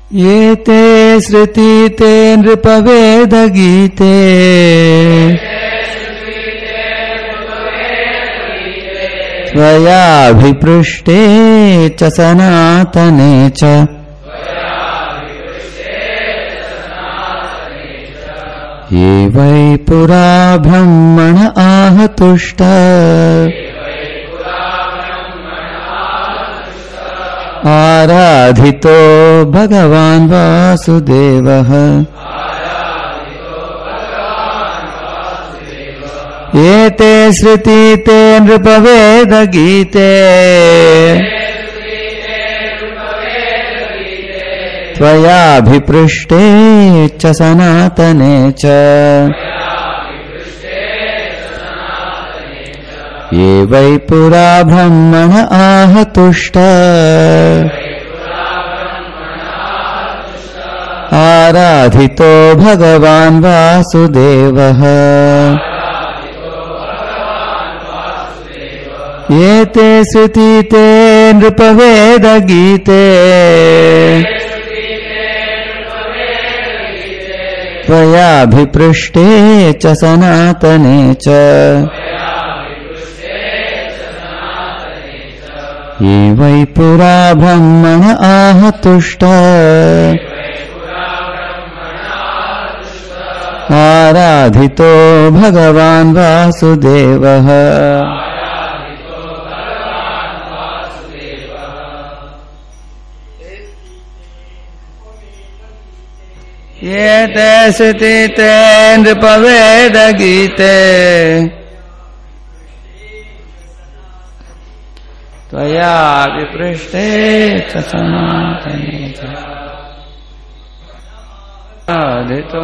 ये ते श्रुति ते नृपवेद गीते त्वयाभिपृष्टे च सनातने च ये वै पुरा ब्रह्मण आहतुष्ट आराधितो भगवान् वासुदेवः एते श्रुति ते नृपवेद गीते त्वयाभिपृष्टे च सनातने च ये वै पुरा ब्रह्मण आहतुष्ट आराधितो भगवान् वासुदेवः एते श्रुति ते नृपवेद गीते त्वयाभिपृष्टे च सनातने च ये वै पुरा ब्रह्मण आहतुष्ट आराधितो भगवान् वासुदेवः ये ते श्रुति ते नृपवेद गीते त्वया विपृष्टे च सनातने च आराधितो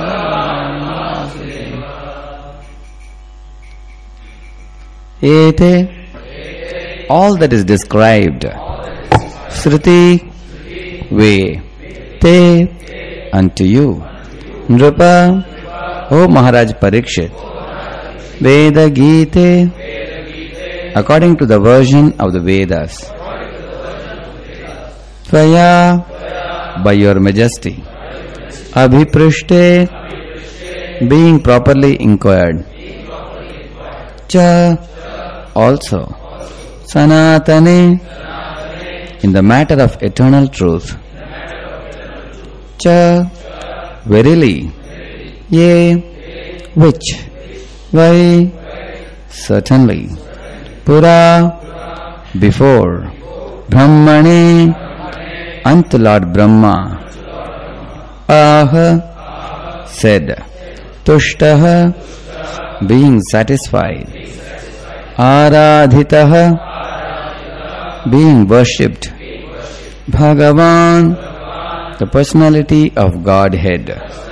एते all that is described Shruti way te unto you Nrupa O Maharaj Parikshit Veda Gite according to the version of the Vedas Tvaya by your majesty Abhiprishte being properly inquired Cha also Sanatane in the matter of eternal truth Cha verily Ye which Vai certainly Pura before Brahmane unto Lord Brahma Aha said Tushtaha being satisfied Aradhitaha being worshipped Bhagavan the personality of Godhead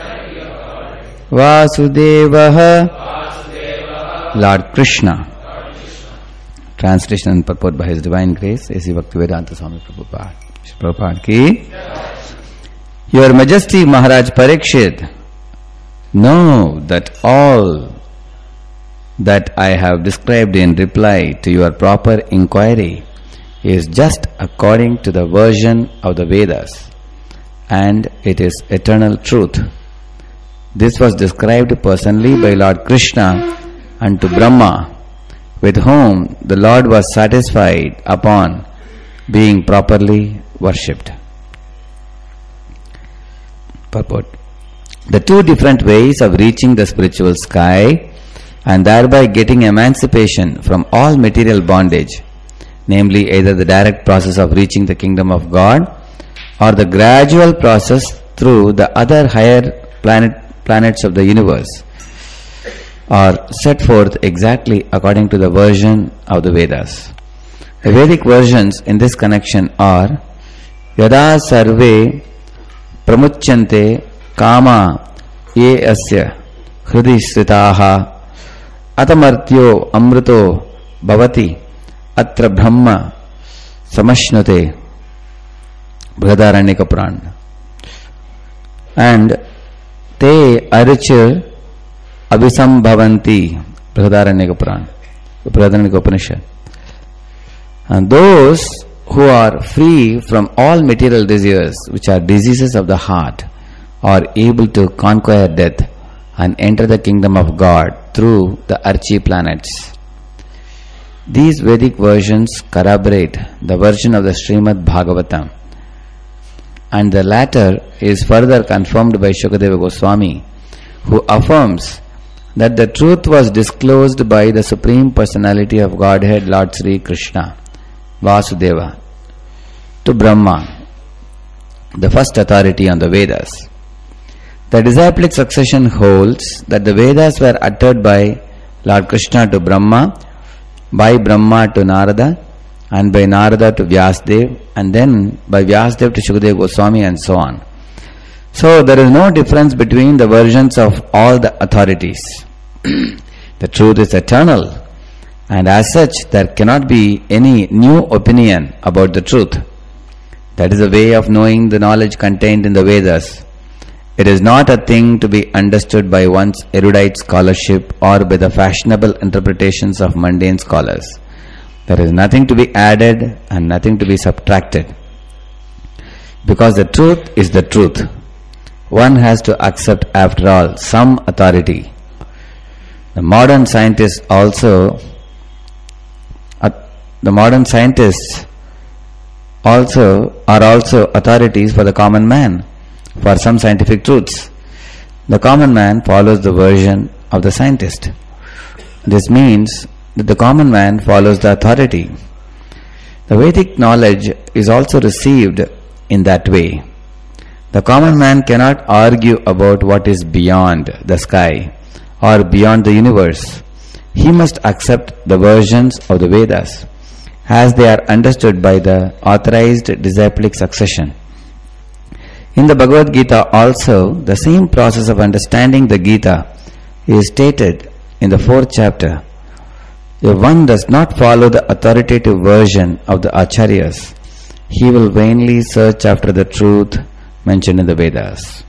Vasudevaha Lord Krishna Translation and purport by His Divine Grace A.C. Bhaktivedanta Swami Prabhupada Prabhupada ki Your Majesty Maharaj Parikshit know that all that I have described in reply to your proper inquiry is just according to the version of the Vedas and it is eternal truth. This was described personally by Lord Krishna unto Brahma with whom the Lord was satisfied upon being properly worshipped. Purport. The two different ways of reaching the spiritual sky and thereby getting emancipation from all material bondage, namely either the direct process of reaching the kingdom of God or the gradual process through the other higher planets of the universe, are set forth exactly according to the version of the Vedas. The Vedic versions in this connection are Yada sarve pramuchyante kama ye asya hridi sritaha atamartyo amrito bhavati atra brahma samashnute Brihadaranyaka Purana and te arichir abhisambhavanti Brihadaranyaka Purana Brihadaranyaka Upanishad. And those who are free from all material desires, which are diseases of the heart, are able to conquer death and enter the kingdom of God through the Archi planets. These Vedic versions corroborate the version of the Srimad Bhagavatam, and the latter is further confirmed by Shukadeva Goswami, who affirms that the truth was disclosed by the Supreme Personality of Godhead, Lord Sri Krishna, Vasudeva, to Brahma, the first authority on the Vedas. The disciplic succession holds that the Vedas were uttered by Lord Krishna to Brahma, by Brahma to Narada, and by Narada to Vyasdev, and then by Vyasdev to Shukadeva Goswami, and so on. So there is no difference between the versions of all the authorities. The truth is eternal, and as such there cannot be any new opinion about the truth. That is the way of knowing the knowledge contained in the Vedas. It is not a thing to be understood by one's erudite scholarship or by the fashionable interpretations of mundane scholars. There is nothing to be added and nothing to be subtracted. Because the truth is the truth, one has to accept, after all, some authority. The modern scientists also are also authorities for the common man, for some scientific truths. The common man follows the version of the scientist. This means that the common man follows the authority. The Vedic knowledge is also received in that way. The common man cannot argue about what is beyond the sky or beyond the universe. He must accept the versions of the Vedas as they are understood by the authorized disciplic succession. In the Bhagavad Gita also, the same process of understanding the Gita is stated in the 4th chapter. If one does not follow the authoritative version of the Acharyas, he will vainly search after the truth mentioned in the Vedas.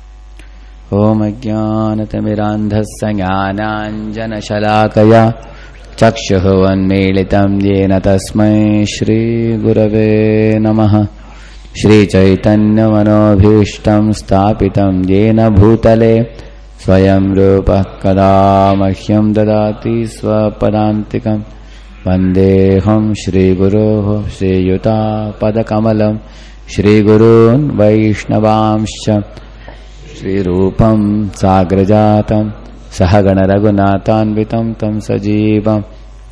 Om Ajnanatimirandhasya Jnananjana Shalakaya Chakshuvanmelitam Yena Tasmai Shri Gurave Namaha Shri Chaitanya Manobhishtam Stapitam Yena Bhutale Swayam Rupa Kada Mahyam Dadati Swapadantikam Vandeham Shri Guru Shri Yuta Padakamalam Shri Gurun Vaishnavamscha Shri Rupam Sagrajatam Sahagana Raghunathanvitam Tam Sajivam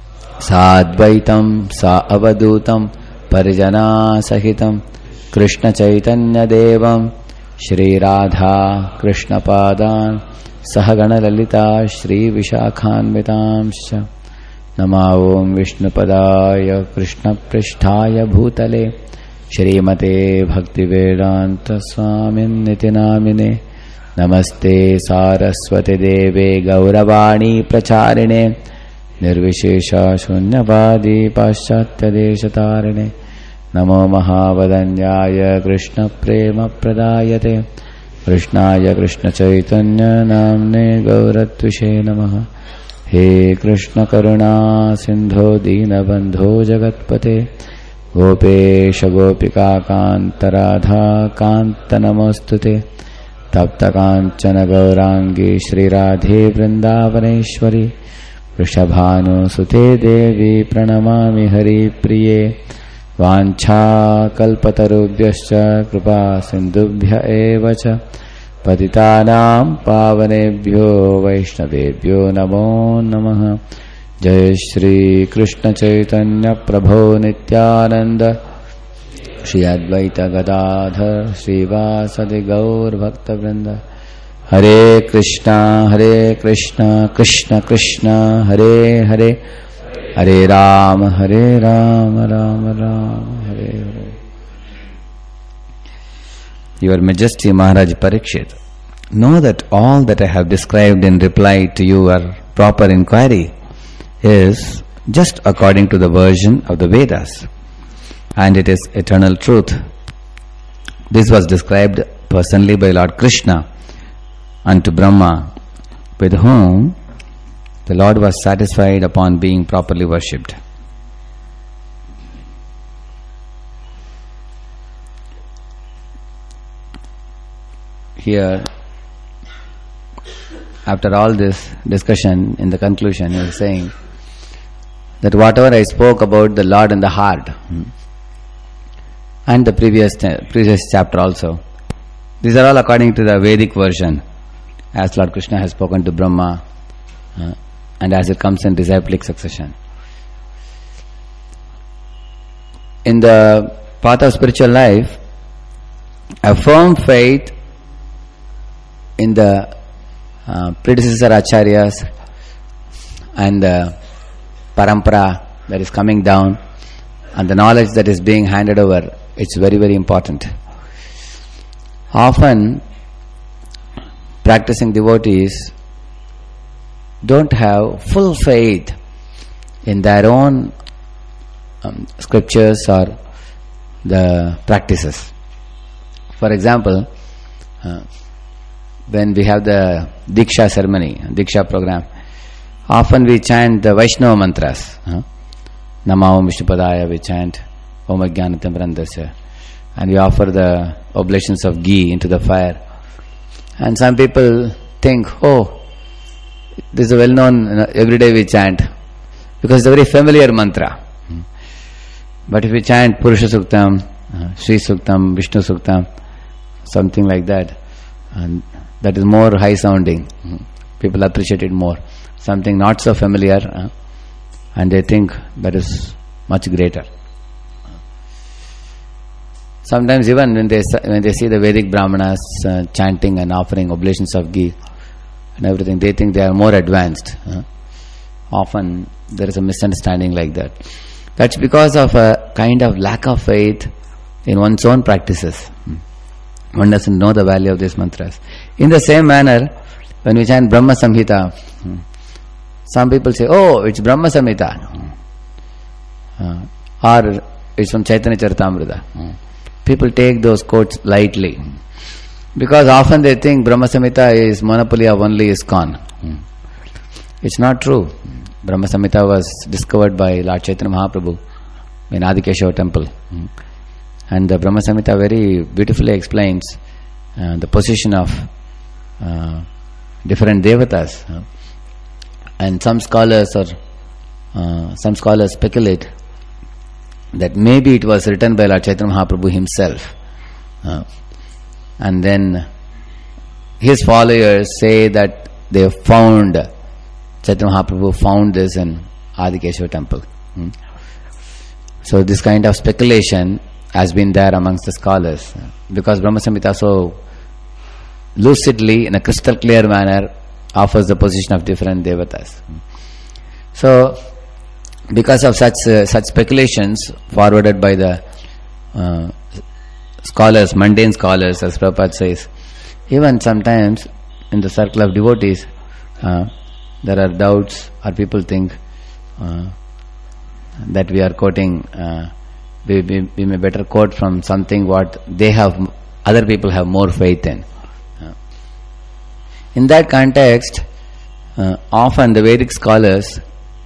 Sadvaitam Sa Avadutam Parijana Sahitam Krishna Chaitanya Devam Shri Radha Krishna Padan Sahagana Lalita Shri Vishakhanvitamscha Nama Om Vishnu Padaya Krishna Pristhaya Bhutale Shrimate Bhaktivedanta Swamin Nitinamine Namaste Saraswati Deve Gauravani Pracharine Nirvishesha Shunyavadi Paschatya Deshatarine Namo Mahavadanyaya Krishna Prema Pradayate Krishnaya Krishna Chaitanya Namne Gauratvishe Namaha He Krishna Karuna Sindho Dina Bandho Jagatpate Gopesha Gopika Kanta Radha Kanta Namostute Tapta Kanchana Gaurangi Shri Radhe Vrindavaneshwari Vrishabhanu Sute Devi Pranamami Hari Priye Vancha Kalpatarubhyascha Kripa Sindubhya Evacha Patitanam Pavanebhyo Vaishnavebhyo Namo Namaha Jai Shri Krishna Chaitanya Prabho Nityananda Shri Advaita Gadadhar Shri Vasadi Gaur Bhakta Vrinda Hare Krishna Krishna Krishna Hare Hare Hare Rama Rama Rama Hare Hare. Your Majesty Maharaj Parikshit, know that all that I have described in reply to your proper inquiry is just according to the version of the Vedas, and it is eternal truth. This was described personally by Lord Krishna unto Brahma, with whom the Lord was satisfied upon being properly worshipped. here, after all this discussion, in the conclusion, he is saying that whatever I spoke about the Lord and the heart, and the previous chapter also, these are all according to the Vedic version, as Lord Krishna has spoken to Brahma, and as it comes in disciplic succession. In the path of spiritual life, a firm faith in the predecessor acharyas and the parampara that is coming down and the knowledge that is being handed over, it's very, very important. Often practicing devotees don't have full faith in their own scriptures or the practices. For example, when we have the Diksha ceremony, Diksha program, often we chant the Vaishnava mantras. Namo Vishnupadaya, we chant Om Ajnanatam Brandasya, and we offer the oblations of ghee into the fire. And some people think, oh, this is a well-known, every day we chant, because it's a very familiar mantra. But if we chant Purusha Suktam, Sri Suktam, Vishnu Suktam, something like that, and that is more high sounding, people appreciate it more. Something not so familiar, and they think that is much greater. Sometimes even when they see the Vedic Brahmanas chanting and offering oblations of ghee and everything, they think they are more advanced. Often there is a misunderstanding like that. That's because of a kind of lack of faith in one's own practices. One doesn't know the value of these mantras. In the same manner, when we chant Brahma Samhita, some people say, oh, it's Brahma Samhita, or it's from Chaitanya Charitamrita. People take those quotes lightly, because often they think Brahma Samhita is monopoly of only ISKCON. It's not true. Brahma Samhita was discovered by Lord Chaitanya Mahaprabhu in Adikeshava temple. And the Brahma Samhita very beautifully explains the position of different devatas. And some scholars speculate that maybe it was written by Lord Chaitanya Mahaprabhu himself. And then his followers say that they found, Chaitanya Mahaprabhu found this in Adikeshava temple. So this kind of speculation has been there amongst the scholars, because Brahma Samhita so lucidly, in a crystal clear manner, offers the position of different devatas. So, because of such speculations forwarded by the scholars, mundane scholars, as Prabhupada says, even sometimes in the circle of devotees, there are doubts, or people think that we are quoting, we may better quote from something what they have, other people have more faith in. In that context, often the Vedic scholars,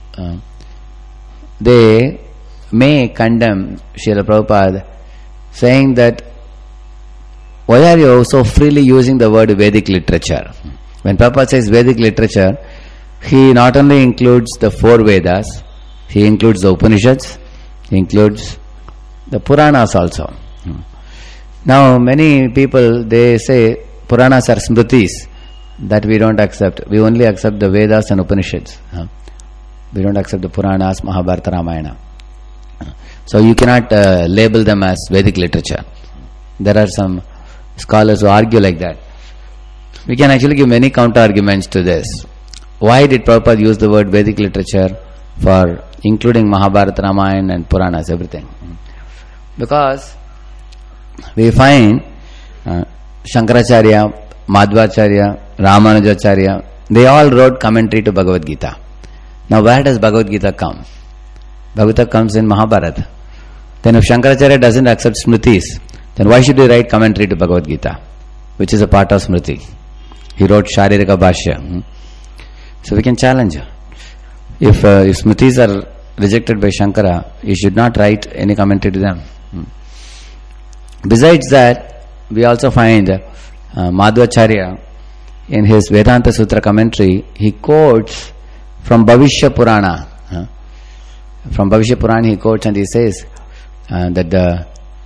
they may condemn Srila Prabhupada, saying that, why are you so freely using the word Vedic literature? When Prabhupada says Vedic literature, he not only includes the 4 Vedas, he includes the Upanishads, he includes the Puranas also. Now many people, they say Puranas are Smritis, that we don't accept. We only accept the Vedas and Upanishads. We don't accept the Puranas, Mahabharata, Ramayana. So you cannot label them as Vedic literature. There are some scholars who argue like that. We can actually give many counter arguments to this. Why did Prabhupada use the word Vedic literature for including Mahabharata, Ramayana and Puranas, everything? Because we find Shankaracharya, Madhvacharya, Ramanujacharya, they all wrote commentary to Bhagavad Gita. Now where does Bhagavad Gita come? Bhagavad Gita comes in Mahabharata. Then if Shankaracharya doesn't accept Smritis, then why should he write commentary to Bhagavad Gita, which is a part of Smriti? He wrote Sharirika Bhashya. So we can challenge. If Smritis are rejected by Shankara, he should not write any commentary to them. Besides that, we also find Madhvacharya, in his Vedanta Sutra commentary, he quotes from Bhavishya Purana. From Bhavishya Purana he quotes and he says that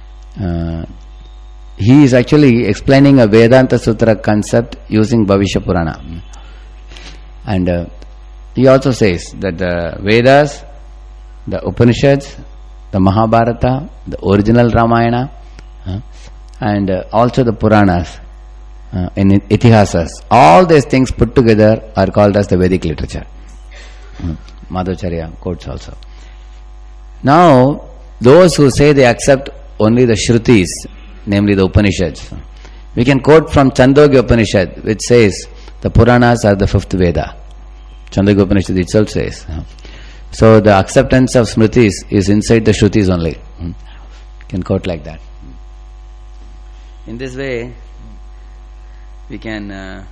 he is actually explaining a Vedanta Sutra concept using Bhavishya Purana. And he also says that the Vedas, the Upanishads, the Mahabharata, the original Ramayana, and also the Puranas, in Itihasas, all these things put together are called as the Vedic literature. Madhvacharya quotes also. Now, those who say they accept only the Shrutis, namely the Upanishads, we can quote from Chandogya Upanishad, which says the Puranas are the fifth Veda. Chandogya Upanishad itself says. So the acceptance of Smritis is inside the Shrutis only. You can quote like that. In this way, we can...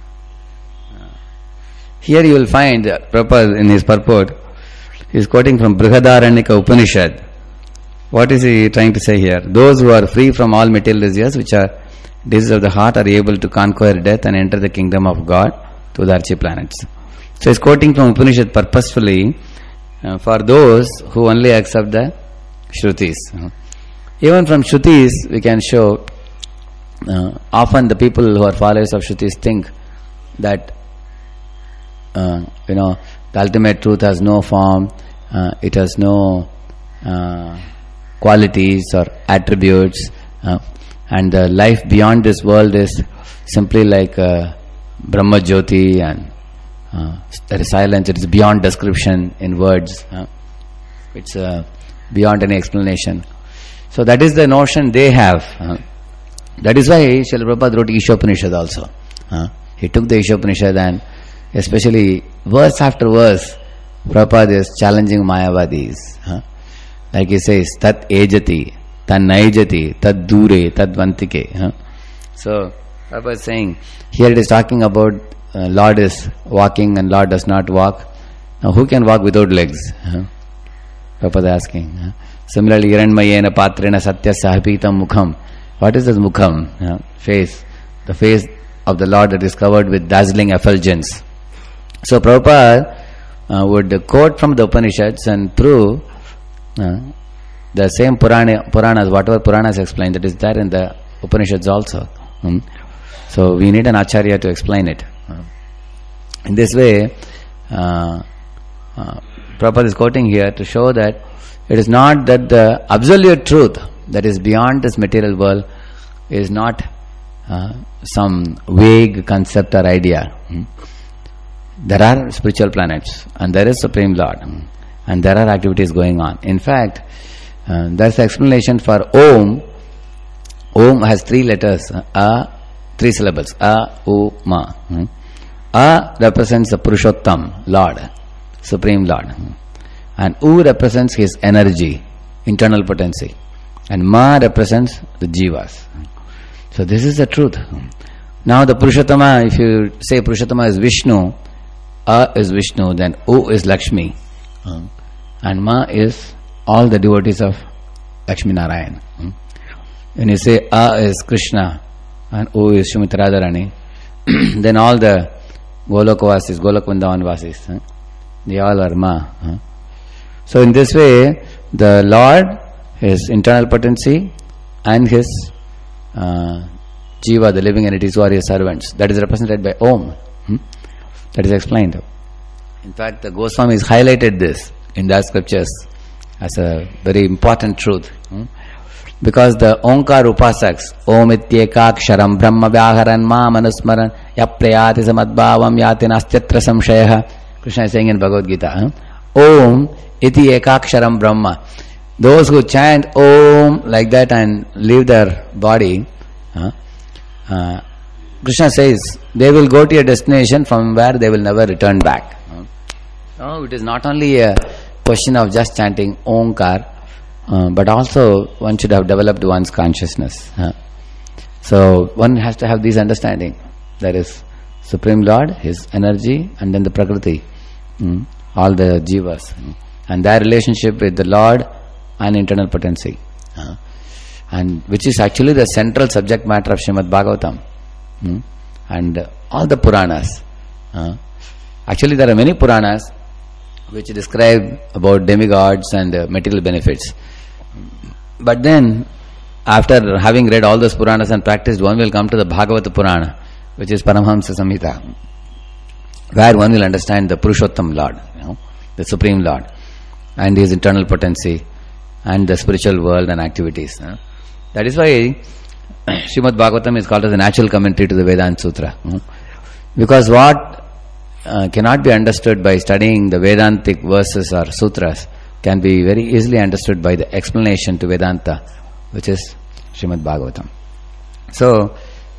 here you will find Prabhupada in his purport, he is quoting from Brihadaranyaka Upanishad. What is he trying to say here? Those who are free from all material desires, which are desires of the heart, are able to conquer death and enter the kingdom of God through the archiplanets. So he is quoting from Upanishad purposefully for those who only accept the Shrutis. Even from Shrutis, we can show often the people who are followers of Shrutis think that the ultimate truth has no form, it has no qualities or attributes, and the life beyond this world is simply like Brahma Jyoti, and there is silence, it is beyond description in words, it's beyond any explanation. So that is the notion they have. That is why Srila Prabhupada wrote Ishopanishad also. He took the Ishopanishad and especially verse after verse, Prabhupada is challenging Mayavadis. Like he says, Tat ejati, Tad naijati, Tad dure, Tad vantike. So Prabhupada is saying, here it is talking about Lord is walking and Lord does not walk. Now who can walk without legs? Prabhupada asking. Similarly, Hiranmayena patrena satyasya hapitam mukham. What is this mukham? Face. The face of the Lord that is covered with dazzling effulgence. So Prabhupada would quote from the Upanishads and prove the same Puranas, whatever Puranas explain, that is there in the Upanishads also. So we need an Acharya to explain it. In this way, Prabhupada is quoting here to show that it is not that the absolute truth that is beyond this material world is not some vague concept or idea. There are spiritual planets and there is Supreme Lord and there are activities going on. In fact, there is explanation for Om. Om has 3 letters, 3 syllables, A, U, Ma. A represents the Purushottam, Lord, Supreme Lord. And U represents his energy, internal potency. And Ma represents the Jivas. So this is the truth. Now the Purushottama, if you say Purushottama is Vishnu, A is Vishnu, then U is Lakshmi. And Ma is all the devotees of Lakshmi Narayan. When you say A is Krishna and U is Shumita Radharani, then all the Golokavasis, Golokvandavan Vasis, they all are Ma. So in this way, the Lord, his internal potency, and his Jiva, the living entities who are his servants, that is represented by Om. That is explained. In fact, the Goswamis highlighted this in their scriptures as a very important truth. Because the Omkar Upasaks, Om ityekaksharam brahma vyaharan ma manusmaran yaprayati samadbhavam yati nastyatra samshayah. Krishna is saying in Bhagavad Gita, Om iti ekaksharam brahma. Those who chant Om like that and leave their body, Krishna says, they will go to a destination from where they will never return back. No, it is not only a question of just chanting Omkar, but also one should have developed one's consciousness. So one has to have this understanding. There is Supreme Lord, His energy, and then the Prakriti, all the Jivas, and their relationship with the Lord and internal potency, and which is actually the central subject matter of Srimad Bhagavatam. and all the Puranas. Actually, there are many Puranas which describe about demigods and material benefits. But then, after having read all those Puranas and practiced, one will come to the Bhagavata Purana, which is Paramhamsa Samhita, where one will understand the Purushottam Lord, the Supreme Lord, and His internal potency, and the spiritual world and activities. That is why Srimad Bhagavatam is called as a natural commentary to the Vedanta Sutra. Because what cannot be understood by studying the Vedantic verses or sutras can be very easily understood by the explanation to Vedanta, which is Srimad Bhagavatam. So,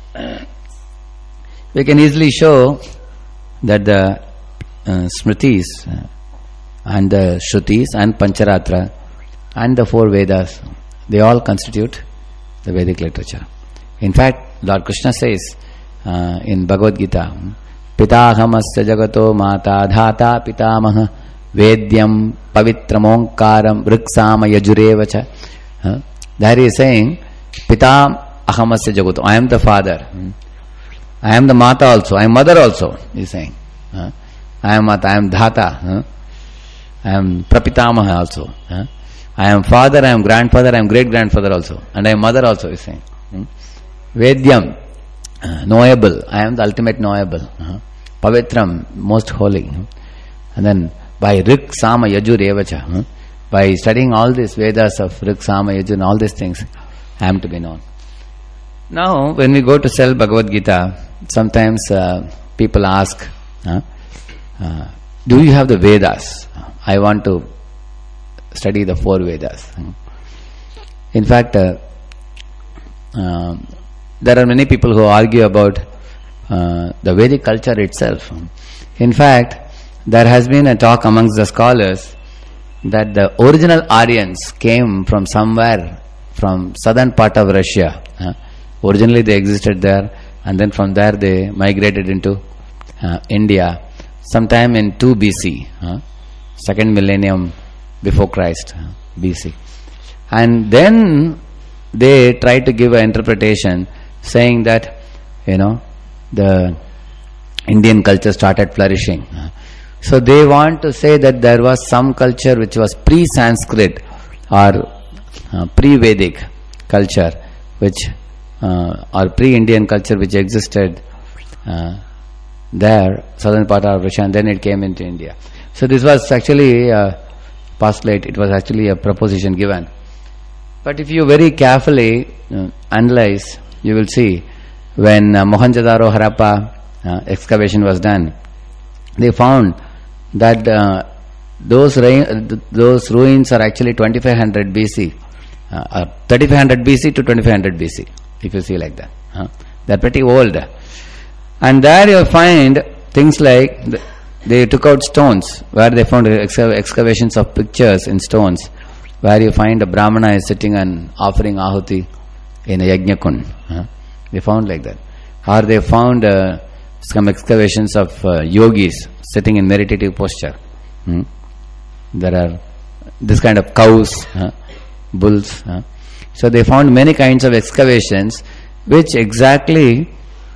we can easily show that the Smritis and the Shrutis and Pancharatra and the 4 Vedas, they all constitute the Vedic literature. In fact, Lord Krishna says in Bhagavad Gita, Pitahamasya jagato mata dhata pitamaha vedyam pavitramomkaram vriksama yajurevacha. There he is saying, Pitam ahamasya jagato, I am the father. I am the mata also, I am mother also, he is saying. I am mata, I am dhata. I am prapitamaha also. I am father, I am grandfather, I am great-grandfather also. And I am mother also, he is saying. Vedyam, knowable, I am the ultimate knowable. Pavitram, most holy. And then by Rik, Sama, Yajur, Evacha, by studying all these Vedas of Rik, Sama, Yajur and all these things, I am to be known. Now, when we go to sell Bhagavad Gita, sometimes people ask, do you have the Vedas? I want to study the 4 Vedas. In fact, there are many people who argue about the Vedic culture itself. In fact, there has been a talk amongst the scholars that the original Aryans came from somewhere from southern part of Russia. Originally they existed there, and then from there they migrated into India sometime in 2 BC, second millennium before Christ, BC. And then they tried to give an interpretation saying that, the Indian culture started flourishing. So they want to say that there was some culture which was pre-Sanskrit or pre-Vedic culture, which or pre-Indian culture which existed there, southern part of Russia, and then it came into India. So this was actually a postulate, it was actually a proposition given. But if you very carefully analyze, you will see when Mohenjo-daro Harappa excavation was done, they found that those ruins are actually 2500 BC, 3500 BC to 2500 BC, if you see like that. They are pretty old. And there you find things like, they took out stones, where they found excavations of pictures in stones, where you find a Brahmana is sitting and offering ahuti in a yajna-kund. They found like that. Or they found some excavations of yogis sitting in meditative posture. There are this kind of cows, bulls. So they found many kinds of excavations which actually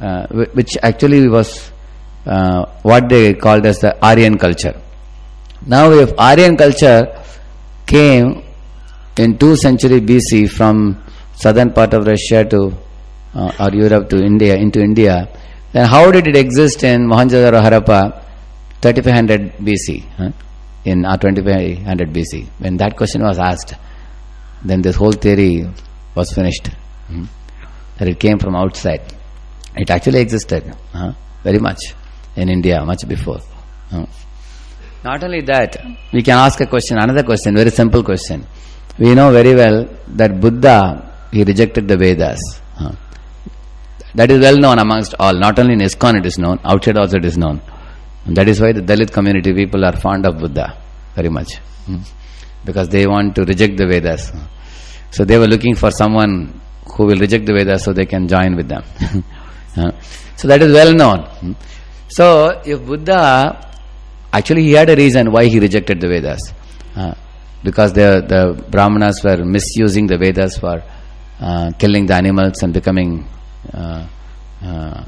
was what they called as the Aryan culture. Now if Aryan culture came in 2nd century BC from southern part of Russia to or Europe to India, into India, then how did it exist in Mohenjo-daro Harappa 3500 BC, in 2500 BC? When that question was asked, then this whole theory was finished, that it came from outside. It actually existed very much in India, much before. Not only that, we can ask a question, another question, very simple question. We know very well that Buddha, he rejected the Vedas. That is well known amongst all. Not only in ISKCON it is known, outside also it is known. And that is why the Dalit community people are fond of Buddha very much, because they want to reject the Vedas. So they were looking for someone who will reject the Vedas so they can join with them. So that is well known. So if Buddha, actually he had a reason why he rejected the Vedas, because the Brahmanas were misusing the Vedas for killing the animals and becoming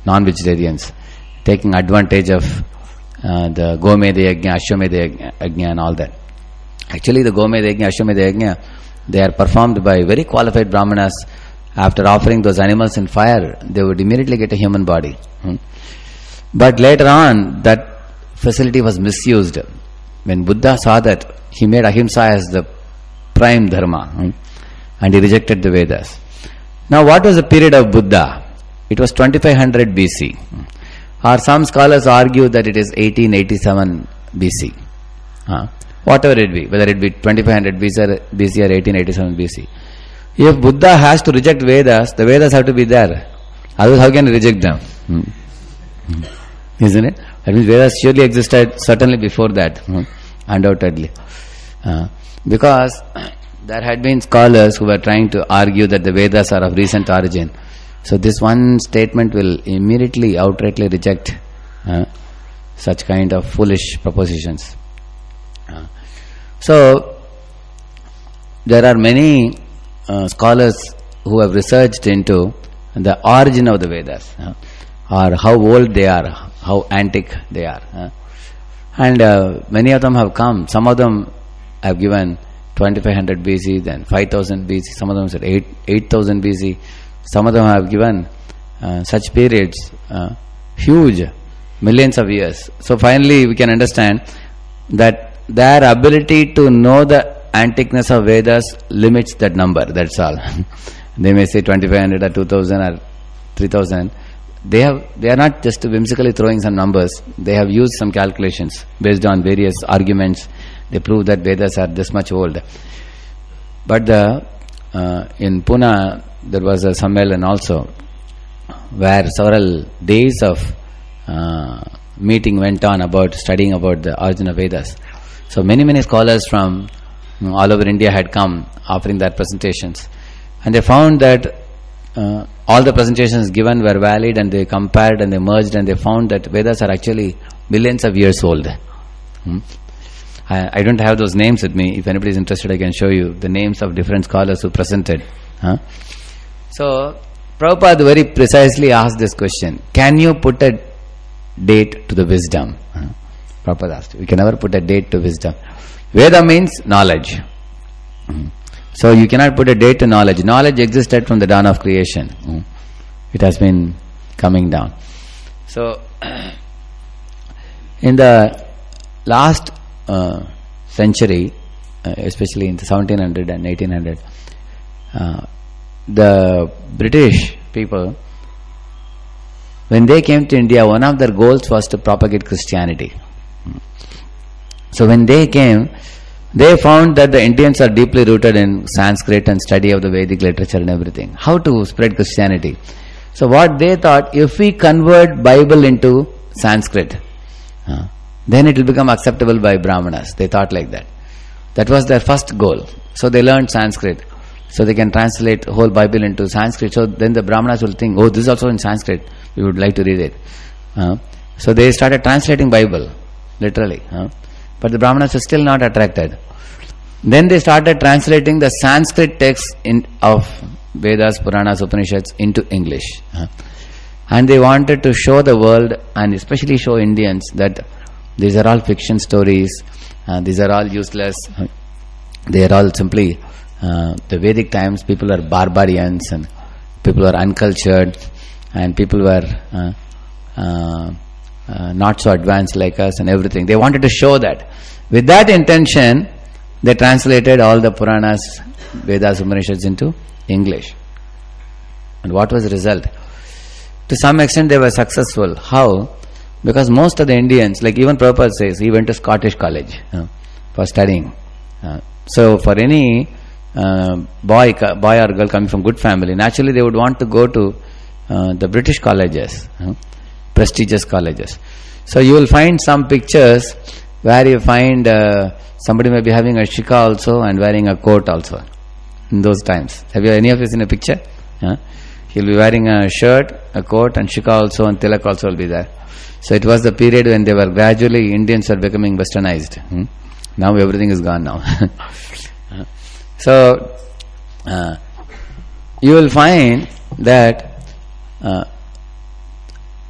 non-vegetarians, taking advantage of the Gomedha Yajna, Ashwamedha Yajna and all that. Actually, the Gomedha Yajna, Ashwamedha Yajna, they are performed by very qualified brahmanas. After offering those animals in fire, they would immediately get a human body. But later on, that facility was misused. When Buddha saw that, he made ahimsa as the prime dharma, and he rejected the Vedas. Now, what was the period of Buddha? It was 2500 BC. Or some scholars argue that it is 1887 BC. Whatever it be, whether it be 2500 BC or 1887 BC. If Buddha has to reject Vedas, the Vedas have to be there. Otherwise, how can he reject them? Isn't it? That means Vedas surely existed certainly before that, undoubtedly. Because there had been scholars who were trying to argue that the Vedas are of recent origin. So this one statement will immediately, outrightly reject such kind of foolish propositions. So there are many scholars who have researched into the origin of the Vedas, or how old they are, how antique they are. And many of them have come. Some of them have given 2500 BC, then 5000 BC, some of them said 8000 BC. Some of them have given such periods, huge, millions of years. So finally we can understand that their ability to know the antiqueness of Vedas limits that number, that's all. They may say 2500 or 2000 or 3000. They are not just whimsically throwing some numbers. They have used some calculations based on various arguments. They prove that Vedas are this much old. But in Pune there was a Sammelan also, where several days of meeting went on about studying about the origin of Vedas. So many scholars from all over India had come offering their presentations, and they found that all the presentations given were valid, and they compared and they merged, and they found that Vedas are actually millions of years old. I don't have those names with me. If anybody is interested, I can show you the names of different scholars who presented. So Prabhupada very precisely asked this question: can you put a date to the wisdom? Prabhupada asked. We can never put a date to wisdom. Veda means knowledge. So you cannot put a date to knowledge. Knowledge existed from the dawn of creation. It has been coming down. So in the last century, especially in the 1700 and 1800, the British people, when they came to India, one of their goals was to propagate Christianity. So when they came, they found that the Indians are deeply rooted in Sanskrit and study of the Vedic literature and everything. How to spread Christianity? So what they thought, if we convert Bible into Sanskrit, then it will become acceptable by Brahmanas. They thought like that. That was their first goal. So they learned Sanskrit. So they can translate whole Bible into Sanskrit. So then the Brahmanas will think, oh, this is also in Sanskrit. We would like to read it. So they started translating Bible, literally. But the Brahmanas were still not attracted. Then they started translating the Sanskrit texts of Vedas, Puranas, Upanishads into English. And they wanted to show the world, and especially show Indians, that these are all fiction stories, these are all useless, they are all simply the Vedic times. People are barbarians, and people are uncultured, and people were not so advanced like us and everything. They wanted to show that. With that intention, they translated all the Puranas, Vedas, Upanishads into English. And what was the result? To some extent they were successful. How? Because most of the Indians, like even Prabhupada says, he went to Scottish college for studying. So for any boy or girl coming from good family, naturally they would want to go to the British colleges, prestigious colleges. So you will find some pictures where you find somebody may be having a shika also and wearing a coat also in those times. Have you any of you seen a picture? He'll be wearing a shirt, a coat, and shika also, and tilak also will be there. So it was the period when they were gradually, Indians were becoming westernized. Now everything is gone now. So you will find that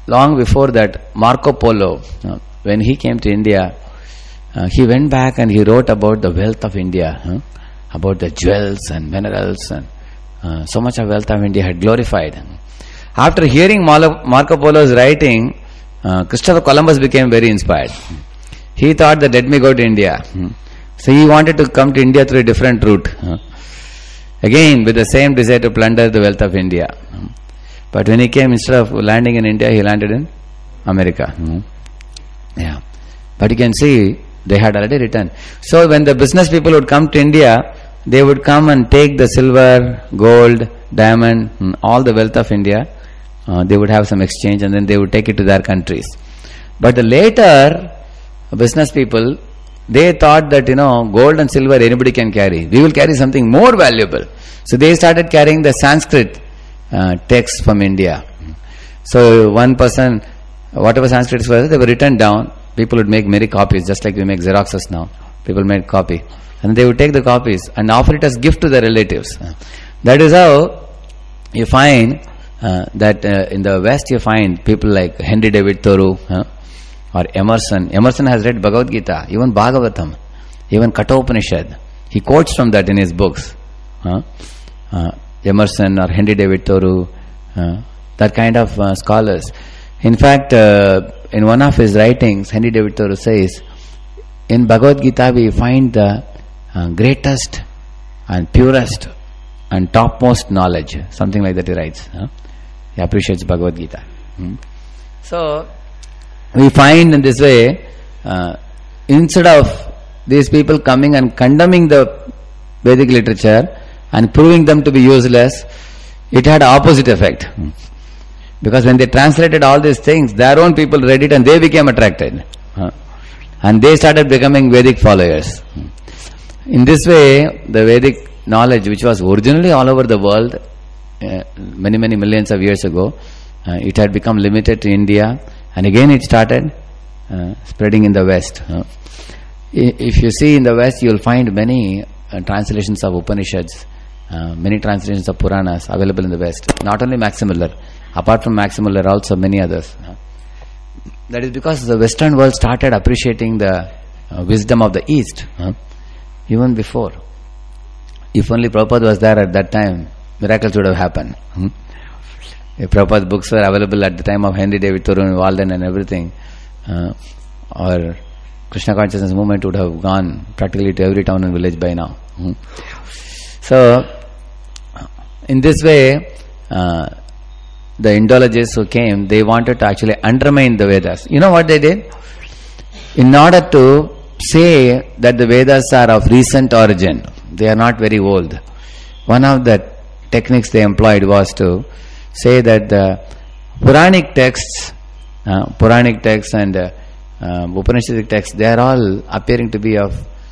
long before that, Marco Polo, when he came to India, he went back and he wrote about the wealth of India, about the jewels and minerals, and so much of wealth of India had glorified. After hearing Marco Polo's writing, Christopher Columbus became very inspired. He thought that let me go to India. So he wanted to come to India through a different route. Again, with the same desire to plunder the wealth of India. But when he came, instead of landing in India, he landed in America. Yeah. But you can see, they had already returned. So when the business people would come to India, they would come and take the silver, gold, diamond, all the wealth of India. They would have some exchange and then they would take it to their countries. But the later business people, they thought that, gold and silver anybody can carry. We will carry something more valuable. So they started carrying the Sanskrit texts from India. So one person, whatever Sanskrit was, they were written down. People would make many copies, just like we make Xeroxes now. People made copy. And they would take the copies and offer it as gift to their relatives. That is how you find that in the West you find people like Henry David Thoreau or Emerson. Emerson has read Bhagavad Gita, even Bhagavatam, even Kathopanishad. He quotes from that in his books. Emerson or Henry David Thoreau, that kind of scholars. In fact, in one of his writings, Henry David Thoreau says, in Bhagavad Gita we find the greatest and purest and topmost knowledge. Something like that he writes. He appreciates Bhagavad Gita. So, we find in this way, instead of these people coming and condemning the Vedic literature and proving them to be useless, it had opposite effect. Because when they translated all these things, their own people read it and they became attracted. And they started becoming Vedic followers. In this way, the Vedic knowledge, which was originally all over the world, many millions of years ago, it had become limited to India, and again it started spreading in the West. If you see in the West, you will find many translations of Upanishads, many translations of Puranas available in the West. Not only Max Muller, apart from Max Muller, also many others. That is because the Western world started appreciating the wisdom of the East, even before. If only Prabhupada was there at that time, miracles would have happened. If Prabhupada's books were available at the time of Henry David Thoreau and Walden and everything, or Krishna consciousness movement would have gone practically to every town and village by now. So, in this way, the Indologists who came, they wanted to actually undermine the Vedas. You know what they did? In order to say that the Vedas are of recent origin, they are not very old, one of the techniques they employed was to say that the Puranic texts and Upanishadic texts, they are all appearing to be of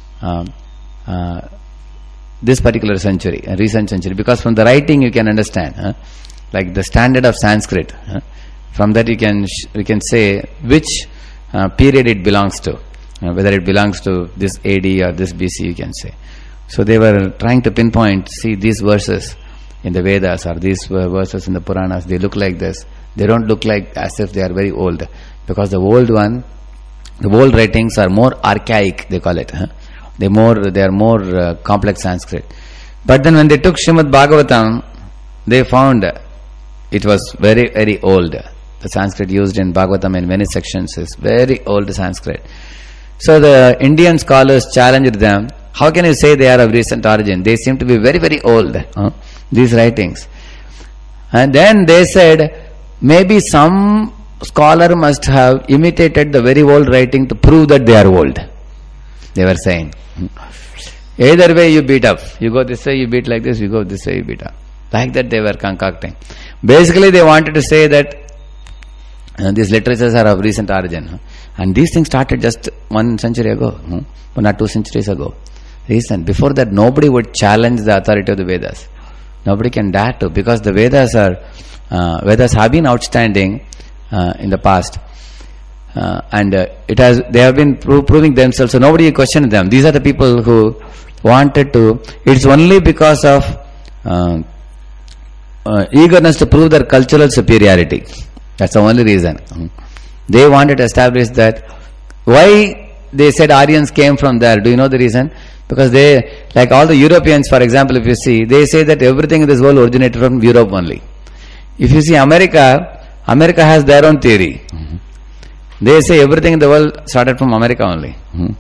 this particular century, a recent century, because from the writing you can understand, like the standard of Sanskrit, from that you can say which period it belongs to, whether it belongs to this AD or this BC, you can say. So they were trying to pinpoint, see these verses in the Vedas or these verses in the Puranas, they look like this. They don't look like as if they are very old, because the old writings are more archaic, they call it. They are more complex Sanskrit. But then when they took Srimad Bhagavatam, they found it was very, very old. The Sanskrit used in Bhagavatam in many sections is very old Sanskrit. So the Indian scholars challenged them, how can you say they are of recent origin? They seem to be very, very old, these writings. And then they said, maybe some scholar must have imitated the very old writing to prove that they are old. They were saying. Either way you beat up. You go this way, you beat like this, you go this way, you beat up. Like that they were concocting. Basically they wanted to say that these literatures are of recent origin. And these things started just 1 century ago, 1 or 2 centuries ago. Recent. Before that nobody would challenge the authority of the Vedas. Nobody can dare to, because the Vedas have been outstanding in the past. And they have been proving themselves, so nobody questioned them. These are the people who wanted to, it's only because of eagerness to prove their cultural superiority. That's the only reason. They wanted to establish that. Why they said Aryans came from there? Do you know the reason? Because they, like all the Europeans, for example, if you see, they say that everything in this world originated from Europe only. If you see America has their own theory. They say everything in the world started from America only.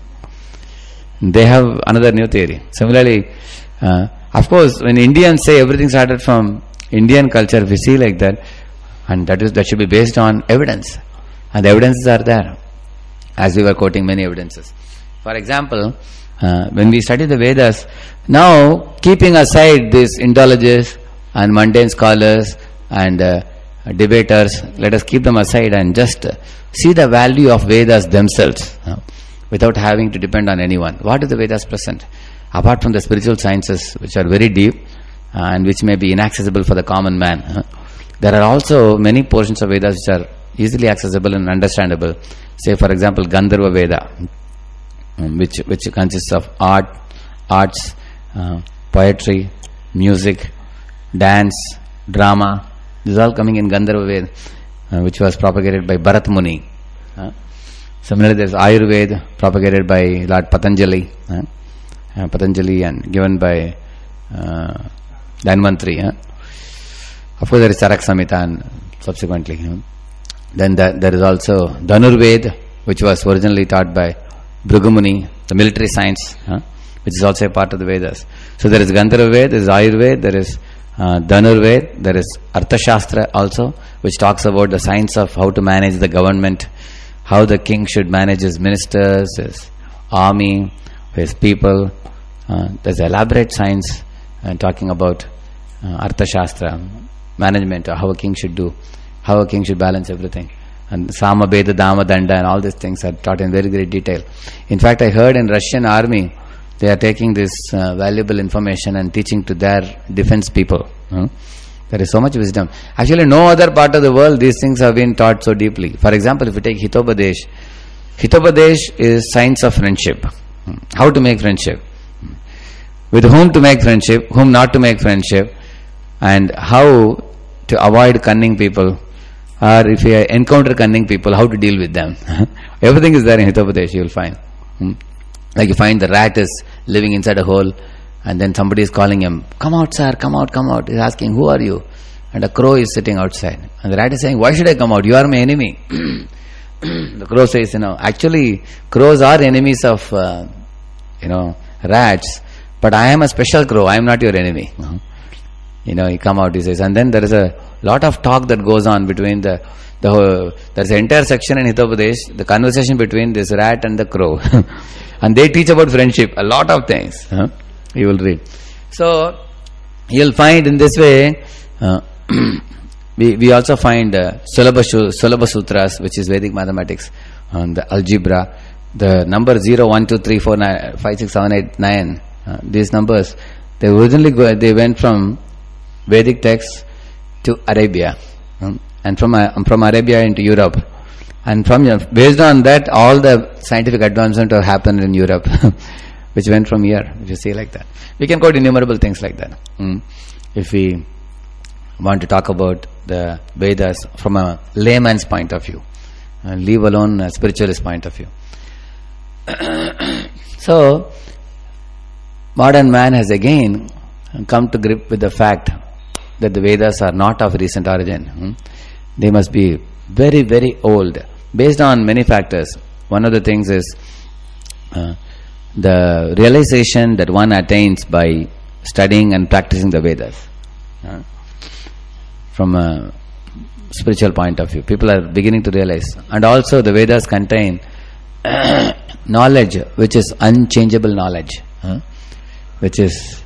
They have another new theory. Similarly, of course, when Indians say everything started from Indian culture, we see like that, and that should be based on evidence. And the evidences are there, as we were quoting many evidences. For example, when we study the Vedas, now keeping aside these Indologists and mundane scholars and debaters, let us keep them aside and just see the value of Vedas themselves, without having to depend on anyone. What do the Vedas present? Apart from the spiritual sciences, which are very deep and which may be inaccessible for the common man, there are also many portions of Vedas which are easily accessible and understandable. Say, for example, Gandharva Veda, which consists of arts, poetry, music, dance, drama. This is all coming in Gandharva Veda, which was propagated by Bharat Muni. Similarly, there is Ayurveda, propagated by Lord Patanjali, and given by Dhanvantri. Of course, there is Charak Samhita and subsequently. Then there is also Dhanurved, which was originally taught by Bhrigu, the military science, which is also a part of the Vedas. So there is Gandharva Veda, there is Ayurveda, there is Dhanurved, there is Arthashastra also, which talks about the science of how to manage the government, how the king should manage his ministers, his army, his people. There's elaborate science talking about Arthashastra, management, how a king should do, how a king should balance everything. And Sama, Beda, Dama, Danda and all these things are taught in very great detail. In fact, I heard in Russian army, they are taking this valuable information and teaching to their defense people. There is so much wisdom. Actually, no other part of the world these things have been taught so deeply. For example, if you take Hitopadesh, Hitopadesh is science of friendship. How to make friendship. With whom to make friendship, whom not to make friendship, and how to avoid cunning people, or if you encounter cunning people, how to deal with them. Everything is there in Hitopadesh, you will find. Like you find the rat is living inside a hole, and then somebody is calling him, "Come out, sir, come out, come out." He is asking, "Who are you?" And a crow is sitting outside. And the rat is saying, "Why should I come out? You are my enemy." The crow says, actually crows are enemies of, rats, but I am a special crow, I am not your enemy. He come out, he says. And then there is a lot of talk that goes on between there's an entire section in Hitopadesh, the conversation between this rat and the crow. And they teach about friendship, a lot of things. You will read. So, you'll find in this way, we also find Sulabha Sutras, which is Vedic mathematics, the algebra, the number 0, 1, 2, 3, 4, 9, 5, 6, 7, 8, 9, these numbers, they originally they went from Vedic texts to Arabia, and from Arabia into Europe, and based on that, all the scientific advancement have happened in Europe, which went from here. If you see like that, we can quote innumerable things like that. If we want to talk about the Vedas from a layman's point of view, leave alone a spiritualist point of view. So, modern man has again come to grip with the fact that the Vedas are not of recent origin. They must be very, very old, based on many factors. One of the things is the realization that one attains by studying and practicing the Vedas. From a spiritual point of view, people are beginning to realize. And also the Vedas contain knowledge which is unchangeable knowledge, which is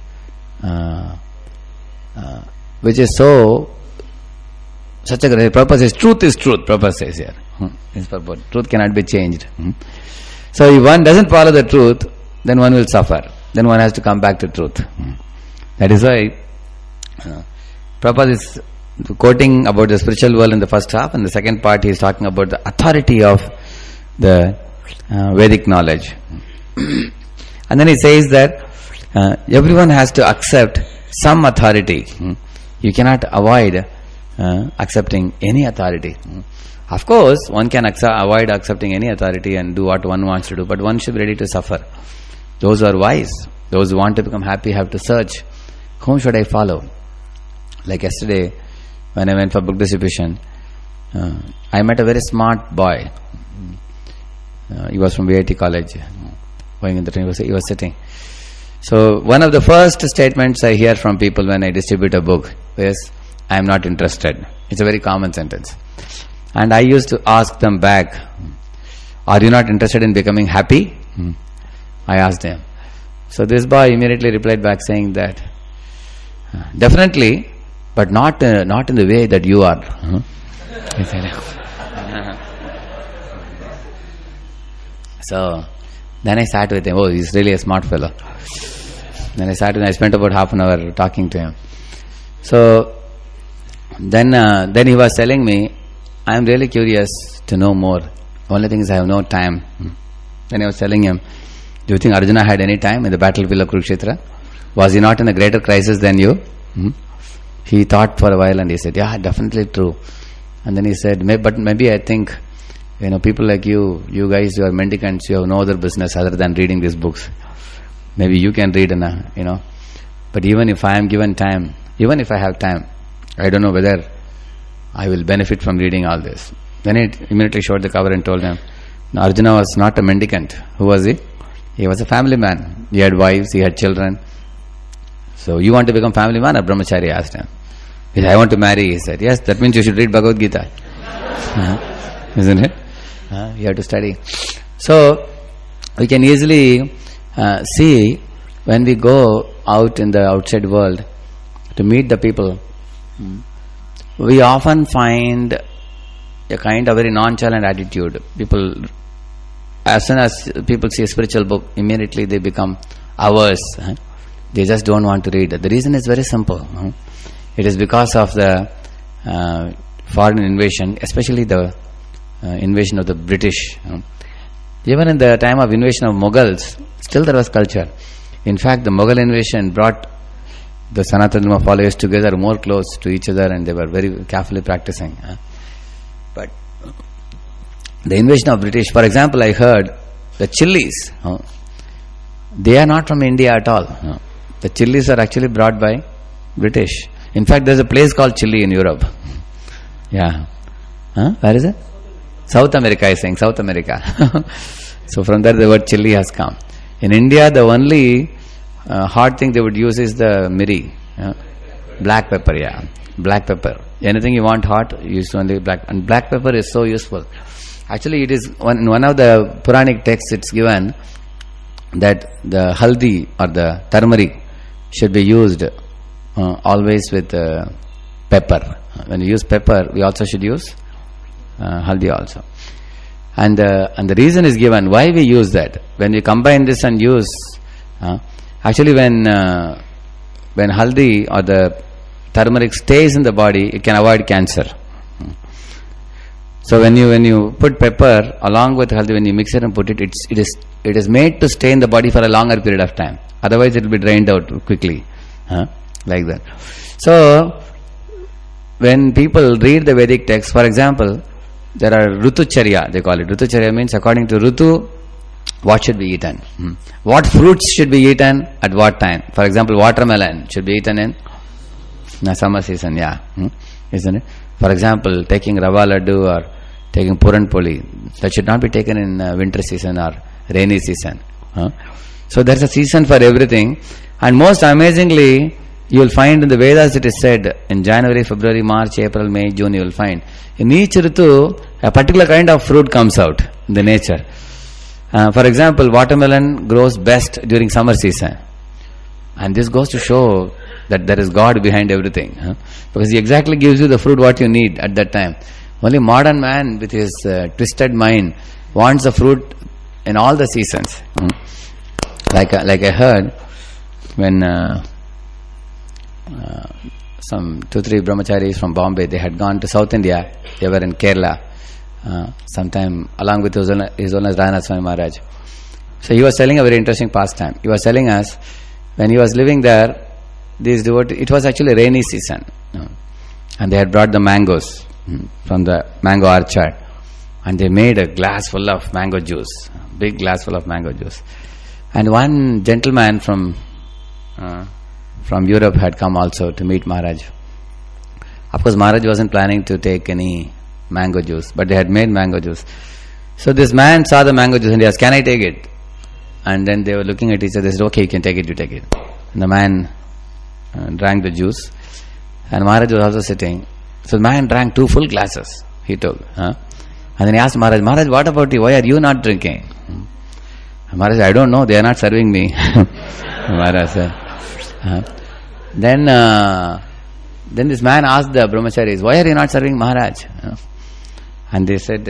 such a great purpose is truth. Purpose says here. Truth cannot be changed. So if one doesn't follow the truth, then one will suffer. Then one has to come back to truth. That is why Prabhupada is quoting about the spiritual world in the first half, and the second part he is talking about the authority of the Vedic knowledge. And then he says that everyone has to accept some authority. You cannot avoid accepting any authority. Of course, one can avoid accepting any authority and do what one wants to do, but one should be ready to suffer. Those who are wise, those who want to become happy, have to search, whom should I follow? Like yesterday, when I went for book distribution, I met a very smart boy. He was from VIT college, going in the train, he was sitting. So one of the first statements I hear from people when I distribute a book is, I am not interested. It's a very common sentence. And I used to ask them back, are you not interested in becoming happy? I asked him. So this boy immediately replied back saying that, definitely, but not in the way that you are. He said, so then I sat with him. Oh, he's really a smart fellow. Then I sat with him. I spent about half an hour talking to him. So then he was telling me, I am really curious to know more. Only thing is I have no time. Then I was telling him, do you think Arjuna had any time in the battlefield of Kurukshetra? Was he not in a greater crisis than you? He thought for a while and he said, yeah, definitely true. And then he said, but maybe I think, people like you guys, you are mendicants, you have no other business other than reading these books. Maybe you can read, but even if I am given time, even if I have time, I don't know whether I will benefit from reading all this. Then he immediately showed the cover and told them, no, Arjuna was not a mendicant. Who was he? He was a family man. He had wives, he had children. So you want to become family man or brahmachari? Asked him. He said, I want to marry. He said, yes, that means you should read Bhagavad Gita. Isn't it? You have to study. So we can easily see when we go out in the outside world to meet the people, we often find a kind of very nonchalant attitude. People, as soon as people see a spiritual book, immediately they become averse. They just don't want to read. The reason is very simple. It is because of the foreign invasion, especially the invasion of the British. Even in the time of invasion of Mughals, still there was culture. In fact, the Mughal invasion brought the Sanatana Dharma followers together more close to each other, and they were very carefully practicing. But the invasion of British, for example, I heard the chilies, they are not from India at all. The chilies are actually brought by British. In fact, there's a place called Chile in Europe. Yeah. Where is it? South America, I think. South America. So from there the word chili has come. In India, the only hard thing they would use is the miri. Black pepper, yeah. Black pepper. Anything you want hot, use only black. And black pepper is so useful. Actually, it is in one of the Puranic texts it's given that the haldi or the turmeric should be used always with pepper. When you use pepper, we also should use haldi also. And the reason is given why we use that. When we combine this and use, actually when haldi or the turmeric stays in the body, it can avoid cancer. So when you put pepper along with haldi, when you mix it and put it, it is made to stay in the body for a longer period of time. Otherwise, it will be drained out quickly, like that. So when people read the Vedic text, for example, there are Rutucharya, they call it. Rutucharya means according to Rutu, what should be eaten? What fruits should be eaten at what time? For example, watermelon should be eaten in summer season, isn't it? For example, taking Rava Laddu or taking Puran Poli, that should not be taken in winter season or rainy season. So there's a season for everything. And most amazingly, you will find in the Vedas it is said, in January, February, March, April, May, June, you will find, in each Ritu, a particular kind of fruit comes out in the nature. For example, watermelon grows best during summer season. And this goes to show that there is God behind everything. Because He exactly gives you the fruit what you need at that time. Only modern man with his twisted mind wants the fruit in all the seasons. Like I heard when some 2-3 brahmacharis from Bombay, they had gone to South India. They were in Kerala sometime along with His Holiness Radhanath Swami Maharaj. So he was telling a very interesting pastime. He was telling us when he was living there, these devotees, it was actually rainy season. and they had brought the mangoes from the mango orchard, and they made a glass full of mango juice, big glass full of mango juice. And one gentleman from Europe had come also to meet Maharaj. Of course, Maharaj wasn't planning to take any mango juice, but they had made mango juice. So this man saw the mango juice and he asked, "Can I take it?" And then they were looking at each other. They said, "Okay, you can take it, you take it." And the man drank the juice, and Maharaj was also sitting. So the man drank 2 full glasses, he took. And then he asked Maharaj, "Maharaj, what about you? Why are you not drinking?" And Maharaj said, "I don't know, they are not serving me." Maharaj said. Then this man asked the brahmacharis, "Why are you not serving Maharaj?" And they said,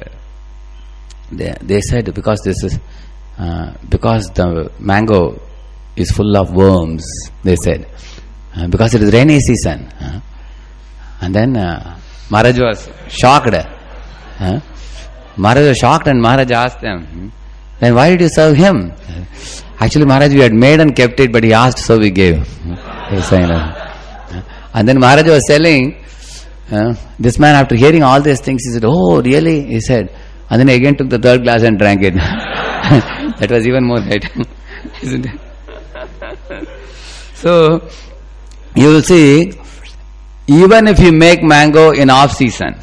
because this is because the mango is full of worms. They said, because it is rainy season. And then Maharaj was shocked. Maharaj was shocked, and Maharaj asked them, "Then why did you serve him?" "Actually, Maharaj, we had made and kept it, but he asked, so we gave." He was saying that. And then Maharaj was telling, this man, after hearing all these things, he said, "Oh, really?" He said. And then he again took the 3rd glass and drank it. That was even more right. Isn't it? So, you will see, even if you make mango in off-season,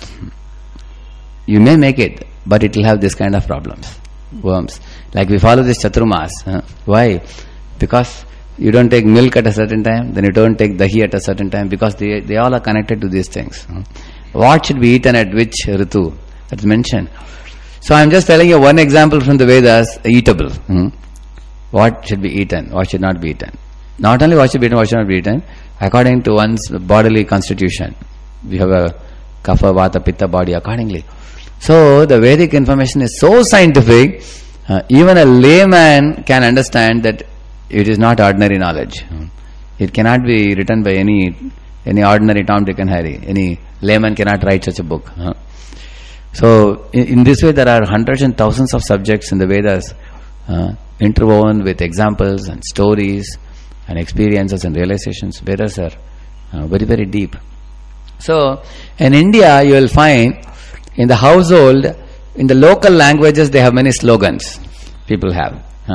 you may make it, but it will have this kind of problems, worms. Like we follow this Chaturmas. Why? Because you don't take milk at a certain time, then you don't take dahi at a certain time, because they all are connected to these things. What should be eaten at which ritu? That's mentioned. So I am just telling you one example from the Vedas, eatable. What should be eaten, what should not be eaten. Not only what should be eaten, what should not be eaten, according to one's bodily constitution. We have a kapha, vata, pitta body accordingly. So the Vedic information is so scientific, even a layman can understand that it is not ordinary knowledge. It cannot be written by any ordinary Tom, Dick and Harry. Any layman cannot write such a book. So in this way there are hundreds and thousands of subjects in the Vedas interwoven with examples and stories and experiences and realizations. Vedas are very, very deep. So in India you will find in the household, in the local languages, they have many slogans people have.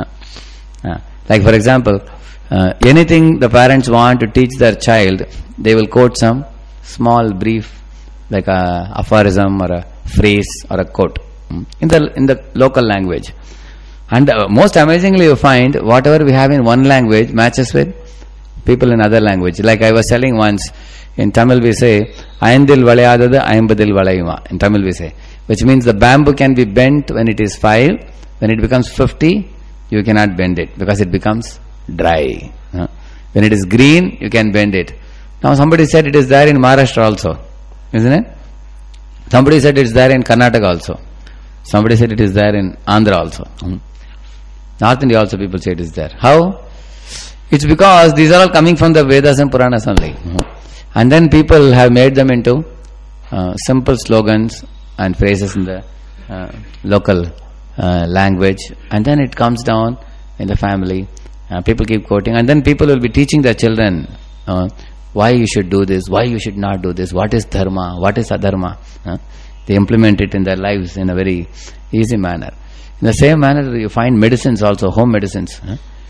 Like for example, anything the parents want to teach their child, they will quote some small brief, like a aphorism or a phrase or a quote in the local language. And most amazingly, you find whatever we have in one language matches with people in other language. Like I was telling once, in Tamil we say, "Ayandil valayadadu, ayambadil valayuma." In Tamil we say, which means the bamboo can be bent when it is 5, when it becomes 50, you cannot bend it because it becomes dry. When it is green, you can bend it. Now somebody said it is there in Maharashtra also, isn't it? Somebody said it is there in Karnataka also. Somebody said it is there in Andhra also. North India also people say it is there. How? It's because these are all coming from the Vedas and Puranas only. And then people have made them into simple slogans and phrases in the local language, and then it comes down in the family. People keep quoting, and then people will be teaching their children why you should do this, why you should not do this, what is dharma, what is adharma. They implement it in their lives in a very easy manner. In the same manner, you find medicines also, home medicines.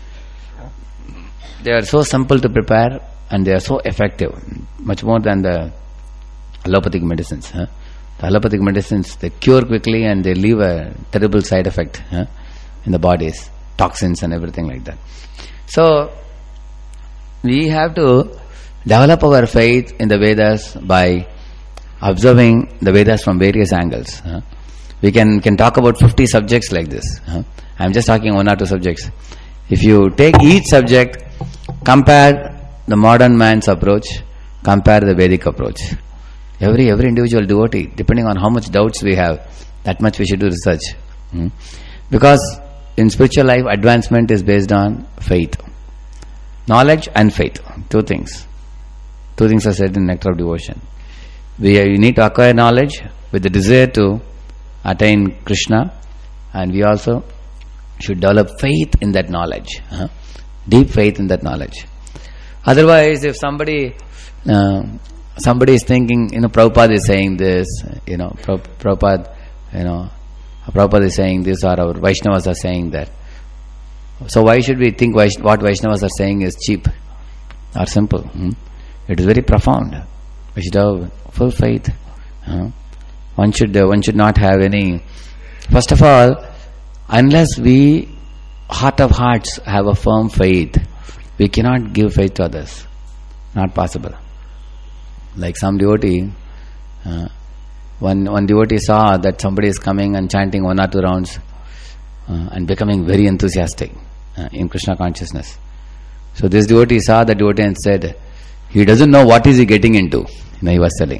They are so simple to prepare and they are so effective, much more than the allopathic medicines. The allopathic medicines, they cure quickly and they leave a terrible side effect in the bodies, toxins and everything like that. So, we have to develop our faith in the Vedas by observing the Vedas from various angles. We can talk about 50 subjects like this. I am just talking 1 or 2 subjects. If you take each subject, compare the modern man's approach, compare the Vedic approach. Every individual devotee, depending on how much doubts we have, that much we should do research. Because in spiritual life, advancement is based on faith. Knowledge and faith. 2 things. 2 things are said in Nectar of Devotion. We need to acquire knowledge with the desire to attain Krishna, and we also should develop faith in that knowledge. Deep faith in that knowledge. Otherwise, if somebody somebody is thinking, Prabhupada is saying this, Prabhupada is saying this, or our Vaishnavas are saying that. So why should we think what Vaishnavas are saying is cheap or simple? It is very profound. We should have full faith. One should not have any. First of all, unless we, heart of hearts, have a firm faith, we cannot give faith to others. Not possible. Like some devotee, one devotee saw that somebody is coming and chanting 1 or 2 rounds and becoming very enthusiastic in Krishna consciousness. So this devotee saw the devotee and said, he doesn't know what is he getting into. He was telling.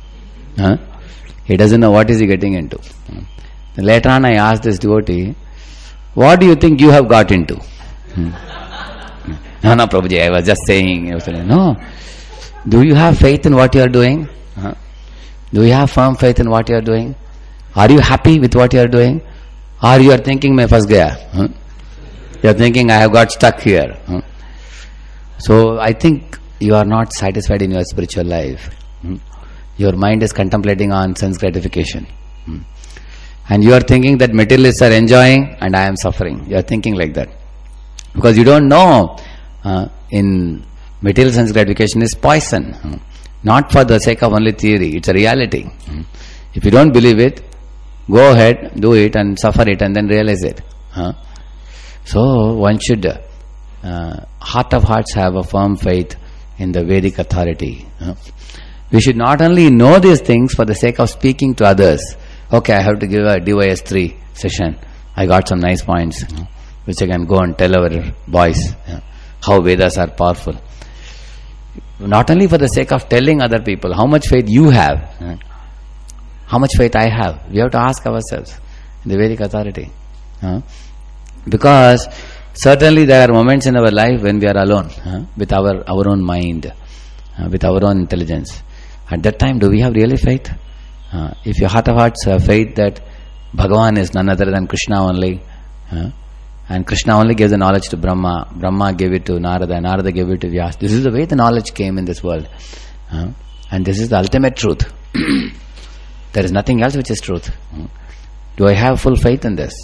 He doesn't know what is he getting into. Later on I asked this devotee, what do you think you have got into? No, Prabhuji, I was just saying. No. Do you have faith in what you are doing? Do you have firm faith in what you are doing? Are you happy with what you are doing? Or you are thinking, main fas gaya? You are thinking, I have got stuck here. So I think you are not satisfied in your spiritual life. Your mind is contemplating on sense gratification. And you are thinking that materialists are enjoying and I am suffering. You are thinking like that. Because you don't know in material sense gratification is poison. Not for the sake of only theory. It's a reality. If you don't believe it, go ahead, do it and suffer it and then realize it. So one should, heart of hearts, have a firm faith in the Vedic authority. We should not only know these things for the sake of speaking to others. Okay, I have to give a DYS 3 session. I got some nice points which I can go and tell our boys how Vedas are powerful. Not only for the sake of telling other people how much faith you have, how much faith I have. We have to ask ourselves, the Vedic authority. Because certainly there are moments in our life when we are alone with our own mind, with our own intelligence. At that time, do we have really faith? If your heart of hearts have faith that Bhagavan is none other than Krishna only, and Krishna only gave the knowledge to Brahma, Brahma gave it to Narada, Narada gave it to Vyasa. This is the way the knowledge came in this world. And this is the ultimate truth. There is nothing else which is truth. Do I have full faith in this?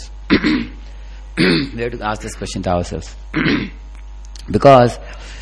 We have to ask this question to ourselves. Because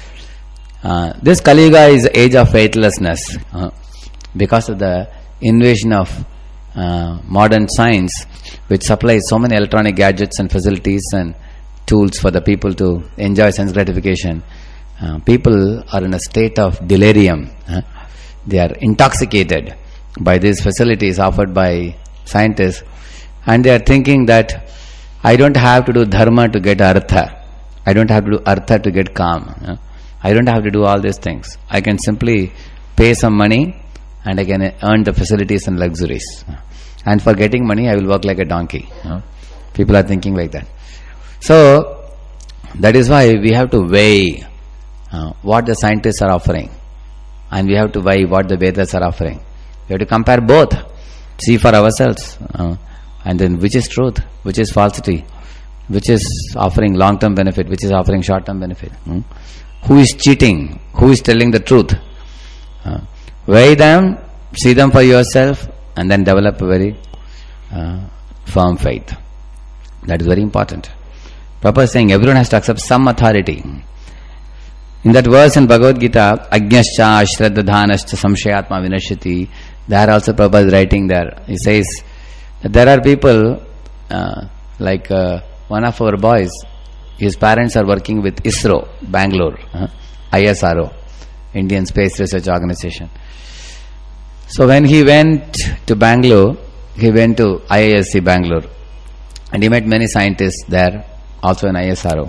this Kali Yuga is the age of faithlessness. Because of the invasion of modern science, which supplies so many electronic gadgets and facilities and tools for the people to enjoy sense gratification, people are in a state of delirium. They are intoxicated by these facilities offered by scientists, and they are thinking that I don't have to do dharma to get artha. I don't have to do artha to get calm. I don't have to do all these things. I can simply pay some money and I can earn the facilities and luxuries. And for getting money, I will work like a donkey. People are thinking like that. So, that is why we have to weigh what the scientists are offering. And we have to weigh what the Vedas are offering. We have to compare both. See for ourselves. And then which is truth, which is falsity, which is offering long-term benefit, which is offering short-term benefit. Who is cheating? Who is telling the truth? Weigh them, see them for yourself, and then develop a very firm faith. That is very important. Prabhupada is saying everyone has to accept some authority. In that verse in Bhagavad Gita, Ajñascha Ashraddhadhanascha Samshayatma Vinashyati, there also Prabhupada is writing there. He says that there are people like one of our boys, his parents are working with ISRO, Bangalore, ISRO, Indian Space Research Organization. So when he went to Bangalore, he went to IISc Bangalore and he met many scientists there, also in ISRO.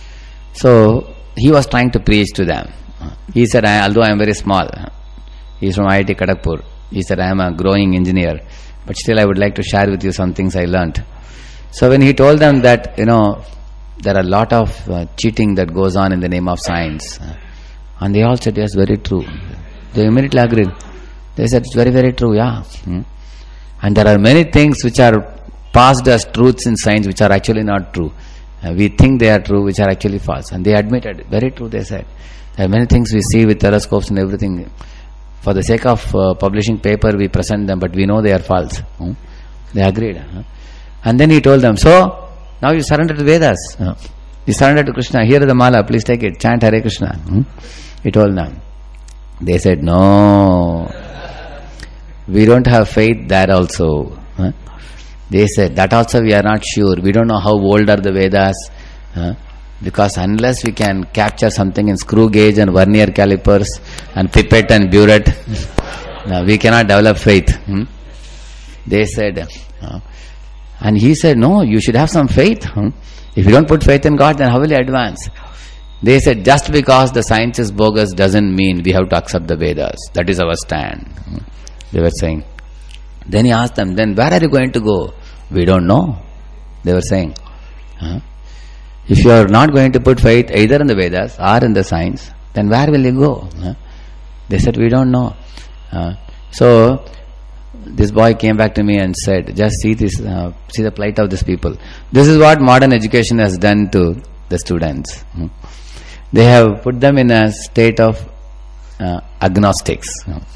So he was trying to preach to them. He said, although I am very small, he is from IIT Kharagpur. He said, I am a growing engineer, but still I would like to share with you some things I learnt. So when he told them that, there are a lot of cheating that goes on in the name of science, and they all said, yes, very true. They immediately agreed. They said, it's very, very true, yeah. And there are many things which are passed as truths in science which are actually not true. We think they are true, which are actually false. And they admitted, very true, they said. There are many things we see with telescopes and everything. For the sake of publishing paper, we present them, but we know they are false. They agreed. And then he told them, so, now you surrender to Vedas. You surrender to Krishna. Here is the mala, please take it. Chant Hare Krishna. He told them. They said, no, we don't have faith there also. They said, that also we are not sure. We don't know how old are the Vedas. Because unless we can capture something in screw gauge and vernier calipers and pipette and burette, we cannot develop faith. They said, and he said, no, you should have some faith. If you don't put faith in God, then how will you advance? They said, just because the science is bogus doesn't mean we have to accept the Vedas. That is our stand. They were saying. Then he asked them, then where are you going to go? We don't know. They were saying. If you are not going to put faith either in the Vedas or in the science, then where will you go? They said, we don't know. So, this boy came back to me and said, just see this, see the plight of these people. This is what modern education has done to the students. They have put them in a state of agnostics.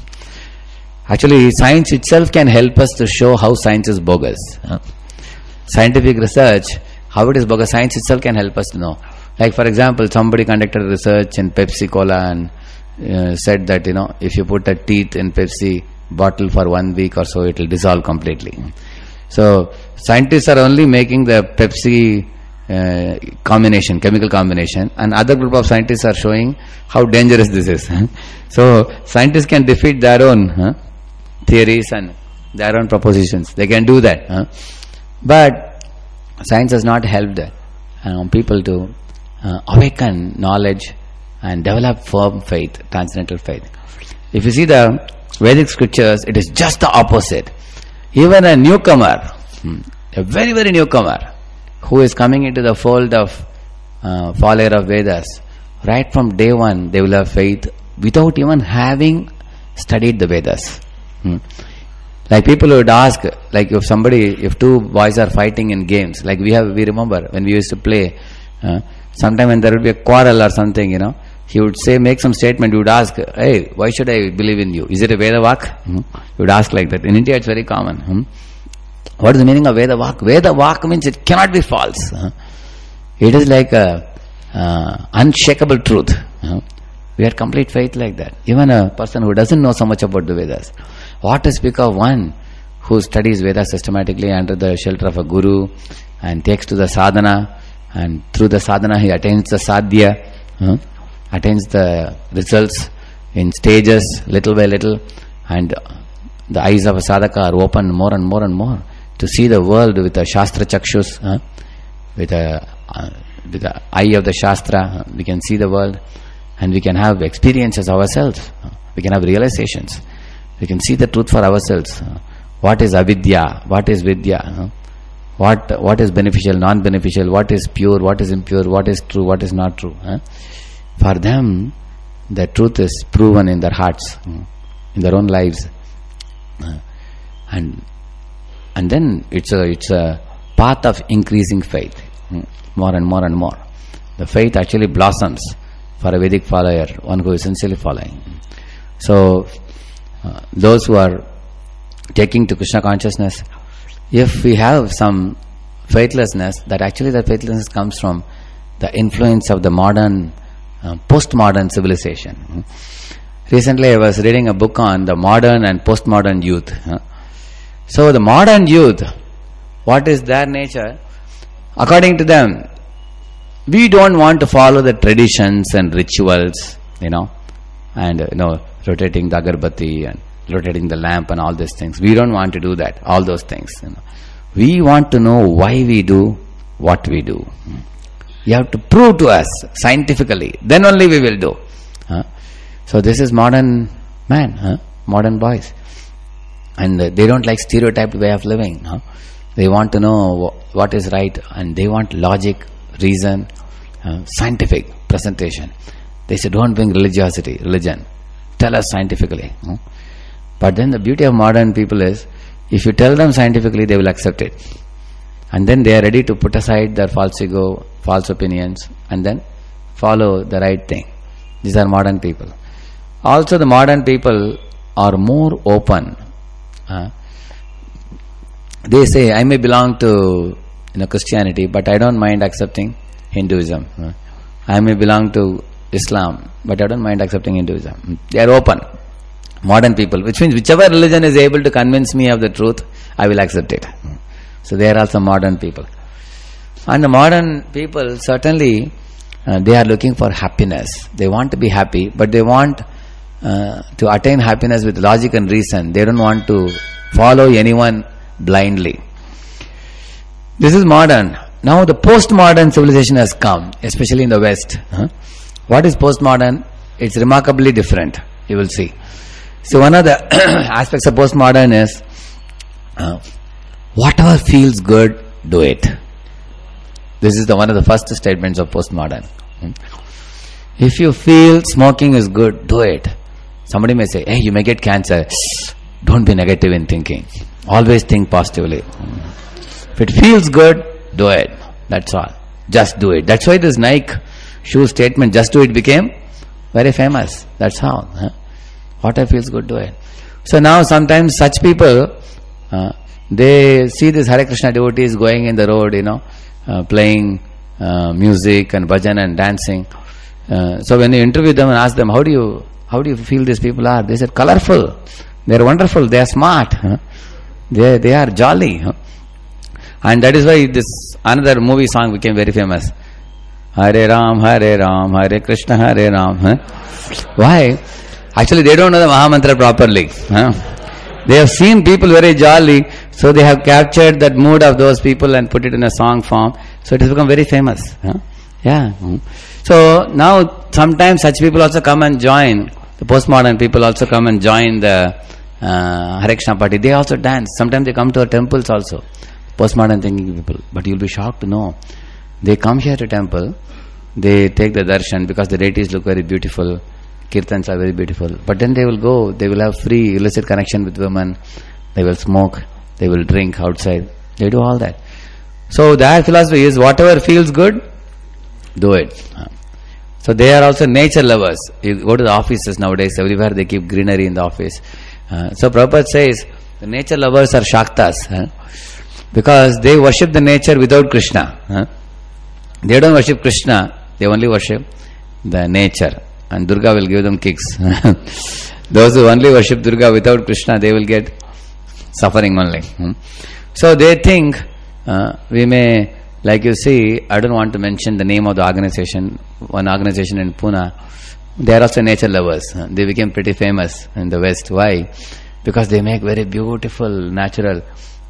Actually, science itself can help us to show how science is bogus. Scientific research, how it is bogus, science itself can help us to know. Like for example, somebody conducted research in Pepsi Cola and said that, if you put a teeth in Pepsi bottle for 1 week or so, it will dissolve completely. So, scientists are only making the Pepsi combination, chemical combination, and other group of scientists are showing how dangerous this is. So, scientists can defeat their own theories and their own propositions. They can do that. But science has not helped people to awaken knowledge and develop firm faith, transcendental faith. If you see the Vedic scriptures, it is just the opposite. Even a newcomer, a very, very newcomer, who is coming into the fold of follower of Vedas, right from day one, they will have faith without even having studied the Vedas. Like people would ask, like if two boys are fighting in games, like we remember when we used to play, sometime when there would be a quarrel or something, he would say, make some statement, you would ask, hey, why should I believe in you? Is it a Veda Vak? You would ask like that. In India it's very common. What is the meaning of Veda Vak? Veda Vak means it cannot be false. It is like a unshakable truth. We had complete faith like that. Even a person who doesn't know so much about the Vedas. What to speak of one who studies Vedas systematically under the shelter of a guru and takes to the sadhana, and through the sadhana he attains the sadhya, attains the results in stages, little by little, and the eyes of a sadhaka are opened more and more and more to see the world with a shastra chakshus, with the eye of the shastra. We can see the world and we can have experiences ourselves. We can have realizations. We can see the truth for ourselves. What is avidya? What is vidya? What is beneficial, non-beneficial? What is pure? What is impure? What is true? What is not true? For them, the truth is proven in their hearts, in their own lives, and then it's a path of increasing faith, more and more and more. The faith actually blossoms for a Vedic follower, one who is sincerely following. So, those who are taking to Krishna consciousness, if we have some faithlessness, that actually the faithlessness comes from the influence of the modern, postmodern civilization. Recently I was reading a book on the modern and postmodern youth. So the modern youth, what is their nature? According to them, we don't want to follow the traditions and rituals, and rotating the agarbatti and rotating the lamp and all these things. We don't want to do that, all those things. We want to know why we do what we do. You have to prove to us scientifically, then only we will do. So this is modern man, modern boys. And they don't like stereotyped way of living. They want to know what is right, and they want logic, reason, scientific presentation. They say, don't bring religion. Tell us scientifically. But then the beauty of modern people is, if you tell them scientifically, they will accept it. And then they are ready to put aside their false ego, false opinions, and then follow the right thing. These are modern people. Also the modern people are more open. They say, I may belong to Christianity, but I don't mind accepting Hinduism. I may belong to Islam, but I don't mind accepting Hinduism. They are open. Modern people, which means whichever religion is able to convince me of the truth, I will accept it. So they are also modern people. And the modern people, certainly, they are looking for happiness. They want to be happy, but they want to attain happiness with logic and reason. They don't want to follow anyone blindly. This is modern. Now the postmodern civilization has come, especially in the West. What is postmodern? It's remarkably different. You will see. So one of the aspects of postmodern is whatever feels good, do it. This is one of the first statements of postmodern. If you feel smoking is good, do it. Somebody may say, hey, you may get cancer. Don't be negative in thinking. Always think positively. If it feels good, do it. That's all. Just do it. That's why this Nike shoe statement, just do it, became very famous. That's how. Whatever feels good, do it. So now sometimes such people, they see these Hare Krishna devotees going in the road, playing music and bhajan and dancing. So when you interview them and ask them, how do you feel these people are? They said, colorful. They are wonderful. They are smart. They are jolly. And that is why this another movie song became very famous. Hare Ram, Hare Krishna, Hare Ram. Why? Actually, they don't know the Mahamantra properly. They have seen people very jolly, so they have captured that mood of those people and put it in a song form. So it has become very famous. Yeah. So now sometimes such people also come and join. The postmodern people also come and join the Hare Krishna party. They also dance. Sometimes they come to our temples also. Postmodern thinking people. But you'll be shocked to know. They come here to temple. They take the darshan because the deities look very beautiful. Kirtans are very beautiful. But then they will go. They will have free illicit connection with women. They will smoke. They will drink outside. They do all that. So their philosophy is whatever feels good, do it. So they are also nature lovers. You go to the offices nowadays, everywhere they keep greenery in the office. So Prabhupada says, the nature lovers are Shaktas. Because they worship the nature without Krishna. They don't worship Krishna, they only worship the nature. And Durga will give them kicks. Those who only worship Durga without Krishna, they will get suffering only. So they think, we may, like you see, I don't want to mention the name of the organization, one organization in Pune, they are also nature lovers. They became pretty famous in the West. Why? Because they make very beautiful, natural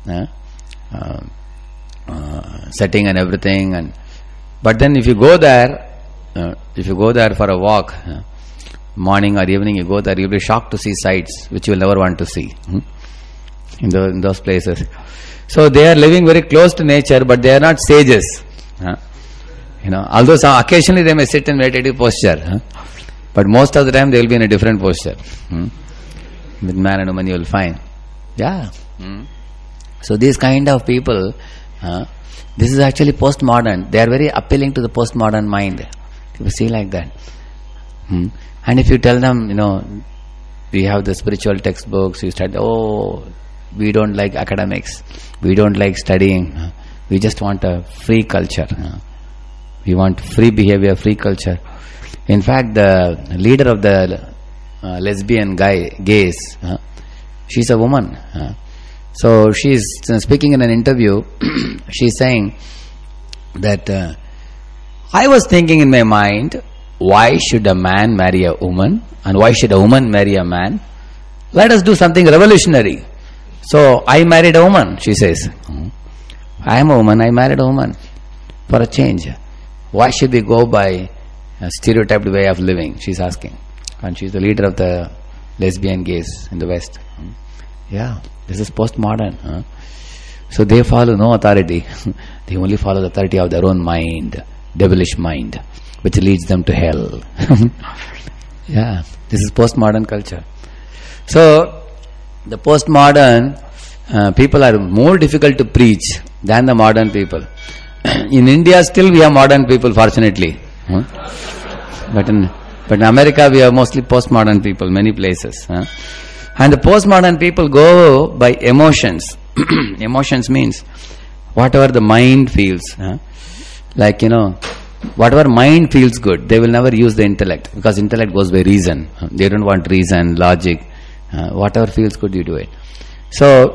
setting and everything. But then if you go there for a walk, morning or evening, you go there, you'll be shocked to see sights which you will never want to see in those places. So they are living very close to nature, but they are not sages. Although occasionally they may sit in meditative posture, but most of the time they will be in a different posture. With man and woman you will find. Yeah. So these kind of people, this is actually postmodern. They are very appealing to the postmodern mind. People see like that. And if you tell them, we have the spiritual textbooks, you start, we don't like academics, we don't like studying, we just want a free culture. We want free behavior, free culture. In fact, the leader of the lesbian gays, she's a woman. So she's speaking in an interview. She's saying that I was thinking in my mind, why should a man marry a woman and why should a woman marry a man? Let us do something revolutionary. So I married a woman, she says. I am a woman, I married a woman for a change. Why should we go by a stereotyped way of living? She's asking. And she's the leader of the lesbian gays in the West. Yeah, this is postmodern. So they follow no authority. They only follow the authority of their own mind, devilish mind, which leads them to hell. Yeah, this is postmodern culture. So the postmodern people are more difficult to preach than the modern people. In India still we have modern people, fortunately. But in America we have mostly postmodern people, many places. And the postmodern people go by emotions. Emotions means whatever the mind feels. Like, whatever mind feels good, they will never use the intellect, because intellect goes by reason. They don't want reason, logic. Whatever feels good, you do it. So,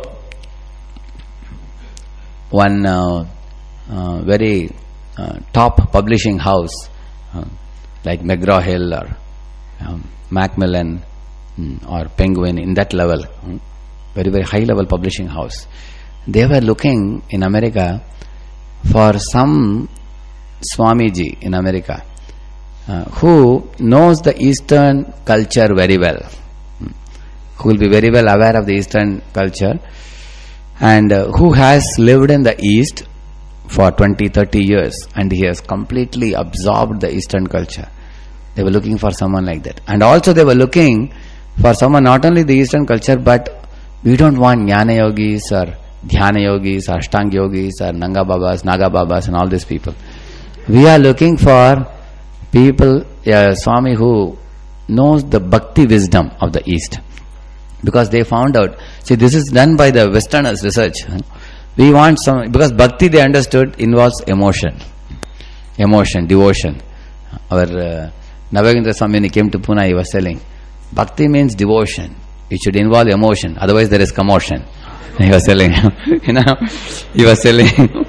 one very top publishing house, like McGraw-Hill or Macmillan or Penguin, in that level, very, very high level publishing house, they were looking in America for some Swamiji in America who knows the Eastern culture very well, who will be very well aware of the Eastern culture, and who has lived in the East for 20-30 years, and he has completely absorbed the Eastern culture. They were looking for someone like that. And also they were looking for someone not only the Eastern culture, but we don't want Jnana Yogis or Dhyana Yogis or Ashtanga Yogis or Nanga Babas, Naga Babas and all these people. We are looking for people, Swami who knows the bhakti wisdom of the East. Because they found out, see, this is done by the Westerners research. We want some, because bhakti, they understood, involves emotion, devotion. Our Navagendra Swami, when he came to Pune, he was telling, bhakti means devotion. It should involve emotion, otherwise there is commotion. He was telling, he was telling.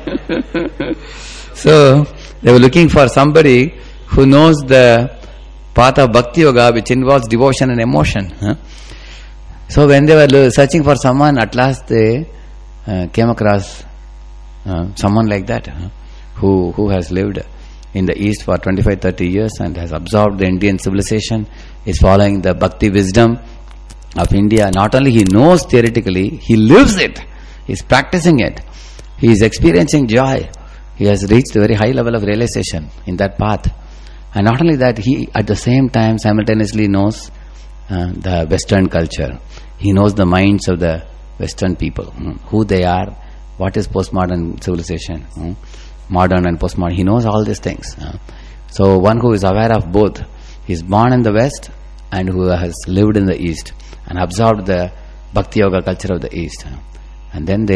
So, they were looking for somebody who knows the path of Bhakti Yoga, which involves devotion and emotion. So when they were searching for someone, at last they came across someone like that, who has lived in the East for 25-30 years and has absorbed the Indian civilization, is following the Bhakti wisdom of India. Not only he knows theoretically, he lives it, he is practicing it, he is experiencing joy. He has reached a very high level of realization in that path. And not only that, he at the same time simultaneously knows the Western culture. He knows the minds of the Western people, who they are, what is postmodern civilization, modern and postmodern. He knows all these things. So one who is aware of both, he is born in the West and who has lived in the East and absorbed the Bhakti Yoga culture of the East. And then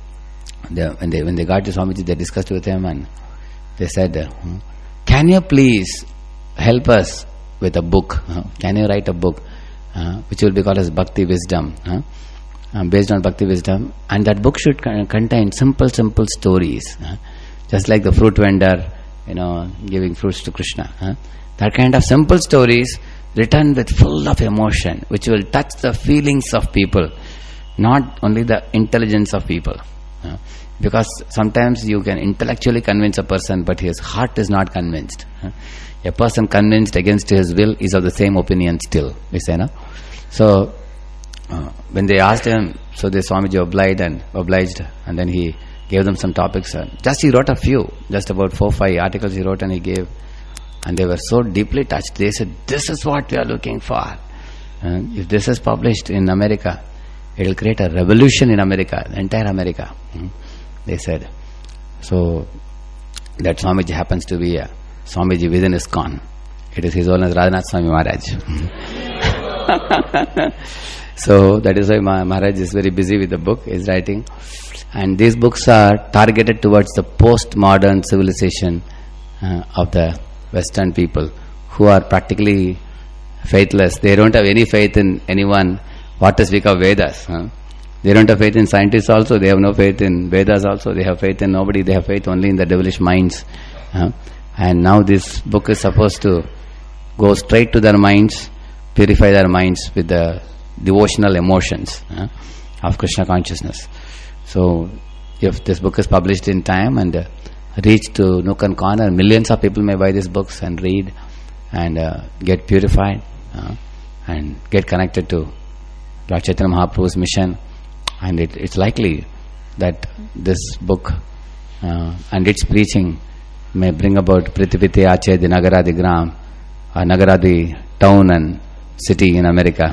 when they got to Swamiji, they discussed with him and they said, can you please help us with a book? Can you write a book which will be called as Bhakti Wisdom, based on Bhakti Wisdom, and that book should contain simple stories, just like the fruit vendor, giving fruits to Krishna. That kind of simple stories written with full of emotion, which will touch the feelings of people, not only the intelligence of people. Because sometimes you can intellectually convince a person, but his heart is not convinced. A person convinced against his will is of the same opinion still, we say, no? So, when they asked him, so the Swamiji obliged, and then he gave them some topics. Just he wrote a few, just about 4-5 articles he wrote and he gave. And they were so deeply touched. They said, this is what we are looking for. If this is published in America, it will create a revolution in America, entire America. They said. So, that Swamiji happens to be a Swamiji within ISKCON. It is His Holiness Radhanath Swami Maharaj. So, that is why Maharaj is very busy with the book he is writing. And these books are targeted towards the post-modern civilization of the Western people, who are practically faithless. They don't have any faith in anyone, what to speak of Vedas. They don't have faith in scientists also, they have no faith in Vedas also, they have faith in nobody, they have faith only in the devilish minds. And now this book is supposed to go straight to their minds, purify their minds with the devotional emotions of Krishna consciousness. So, if this book is published in time and reach to nook and corner, millions of people may buy these books and read and get purified and get connected to Lord Chaitanya Mahaprabhu's mission. And it's likely that this book and its preaching may bring about Pritipiti Ache di Nagaradi Gram, Nagaradi town and city in America.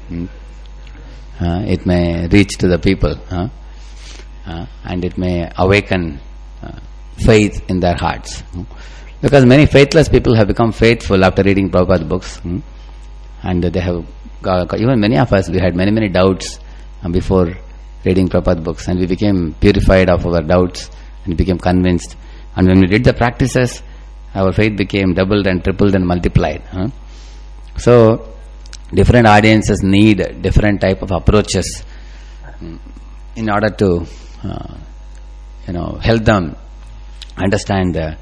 It may reach to the people and it may awaken faith in their hearts. Because many faithless people have become faithful after reading Prabhupada's books, and they have even many of us, we had many doubts before reading Prabhupada books, and we became purified of our doubts and became convinced. And when we did the practices, our faith became doubled and tripled and multiplied. So, different audiences need different type of approaches in order to, help them understand the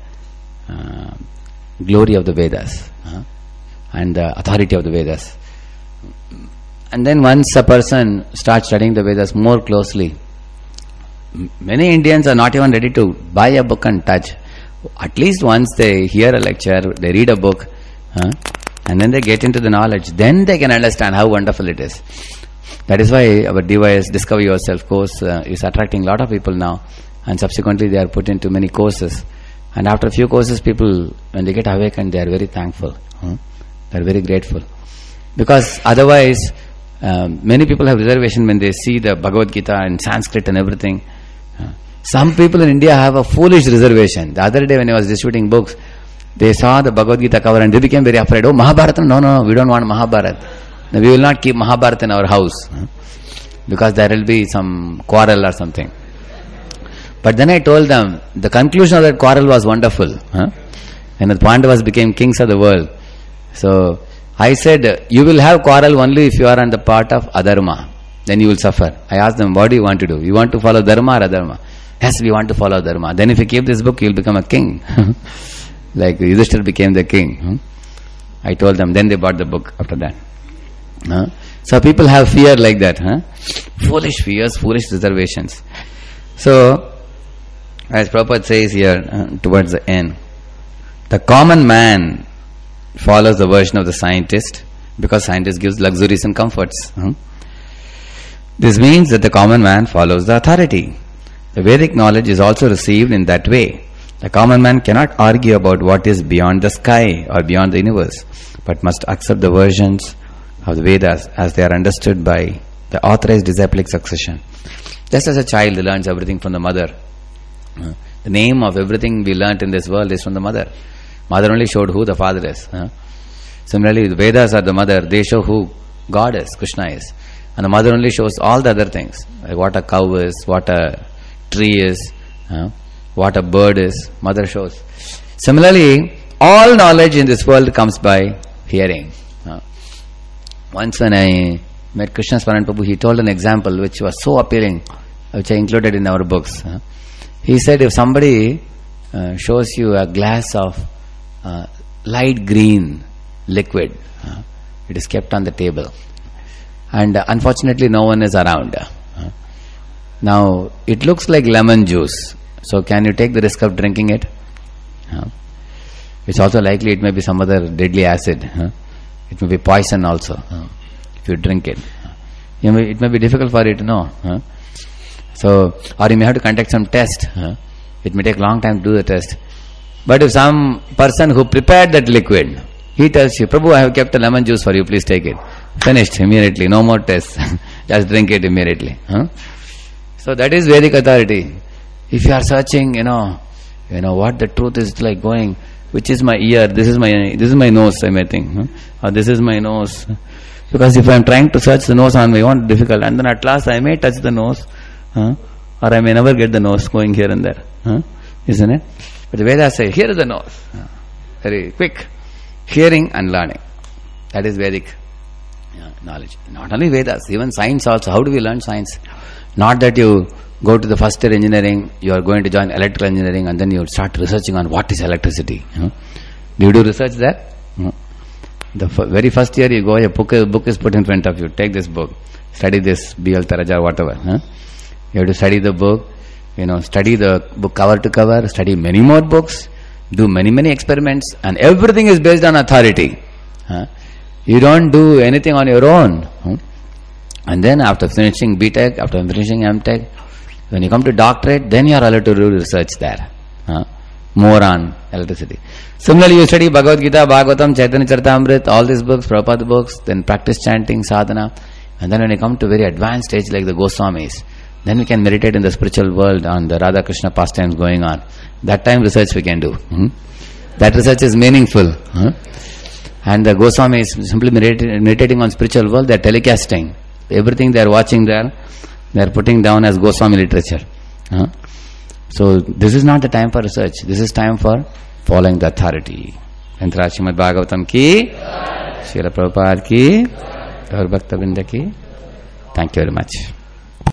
glory of the Vedas and the authority of the Vedas. And then once a person starts studying the Vedas more closely, many Indians are not even ready to buy a book and touch. At least once they hear a lecture, they read a book, and then they get into the knowledge, then they can understand how wonderful it is. That is why our DYS Discover Yourself course is attracting a lot of people now, and subsequently they are put into many courses. And after a few courses, people, when they get awakened, they are very thankful. They are very grateful. Because otherwise, many people have reservation when they see the Bhagavad Gita in Sanskrit and everything. Some people in India have a foolish reservation. The other day when I was distributing books, they saw the Bhagavad Gita cover and they became very afraid. Oh, Mahabharata? No, we don't want Mahabharata. No, we will not keep Mahabharata in our house because there will be some quarrel or something. But then I told them, the conclusion of that quarrel was wonderful. And the Pandavas became kings of the world. So, I said, you will have quarrel only if you are on the part of adharma. Then you will suffer. I asked them, what do you want to do? You want to follow dharma or adharma? Yes, we want to follow dharma. Then if you keep this book, you will become a king. Like Yudhishthira became the king. I told them, then they bought the book after that. So people have fear like that. Foolish fears, foolish reservations. So, as Prabhupada says here towards the end, the common man follows the version of the scientist because scientist gives luxuries and comforts. This means that the common man follows the authority. The Vedic knowledge is also received in that way. The common man cannot argue about what is beyond the sky or beyond the universe, but must accept the versions of the Vedas as they are understood by the authorized disciplic succession. Just as a child learns everything from the mother. The name of everything we learnt in this world is from the mother. Mother only showed who the father is. Similarly, the Vedas are the mother. They show who God is, Krishna is. And the mother only shows all the other things. Like what a cow is, what a tree is, what a bird is. Mother shows. Similarly, all knowledge in this world comes by hearing. Once when I met Krishna Swaran Prabhu, he told an example which was so appealing, which I included in our books. He said, if somebody shows you a glass of light green liquid, it is kept on the table, and unfortunately no one is around. Now it looks like lemon juice, so can you take the risk of drinking it? It's also likely it may be some other deadly acid. It may be poison also if you drink it. It may be difficult for you to know. So, or you may have to conduct some test. It may take a long time to do the test. But if some person who prepared that liquid, he tells you, Prabhu, I have kept a lemon juice for you, please take it. Finished immediately, no more tests. Just drink it immediately. So that is Vedic authority. If you are searching, what the truth is like going, which is my ear, this is my nose, I may think. Or this is my nose. Because if I am trying to search the nose on my own, difficult. And then at last I may touch the nose. Or I may never get the nose going here and there. Isn't it? But the Vedas say, here is the nose. Very quick. Hearing and learning. That is Vedic knowledge. Not only Vedas, even science also. How do we learn science? Not that you go to the first year engineering, you are going to join electrical engineering and then you start researching on what is electricity. Do you do research there? The very first year you go, a book is put in front of you. Take this book. Study this, B.L. Taraja, whatever. You have to study the book. Study the book cover to cover. Study many more books. Do many experiments. And everything is based on authority. You don't do anything on your own. And then after finishing B.Tech, after finishing M.Tech, when you come to doctorate, then you are allowed to do research there. More on electricity. Similarly, you study Bhagavad Gita, Bhagavatam, Chaitanya Charitamrita, all these books, Prabhupada books, then practice chanting, sadhana. And then when you come to very advanced stage like the Goswamis, then we can meditate in the spiritual world on the Radha Krishna pastimes going on. That time research we can do. That research is meaningful. And the Goswami is simply meditating on spiritual world, they are telecasting. Everything they are watching there, they are putting down as Goswami literature. So this is not the time for research. This is time for following the authority. Antara Srimad Bhagavatam ki, Srila Prabhupada ki, Gaur Bhakta Vrinda ki. Thank you very much.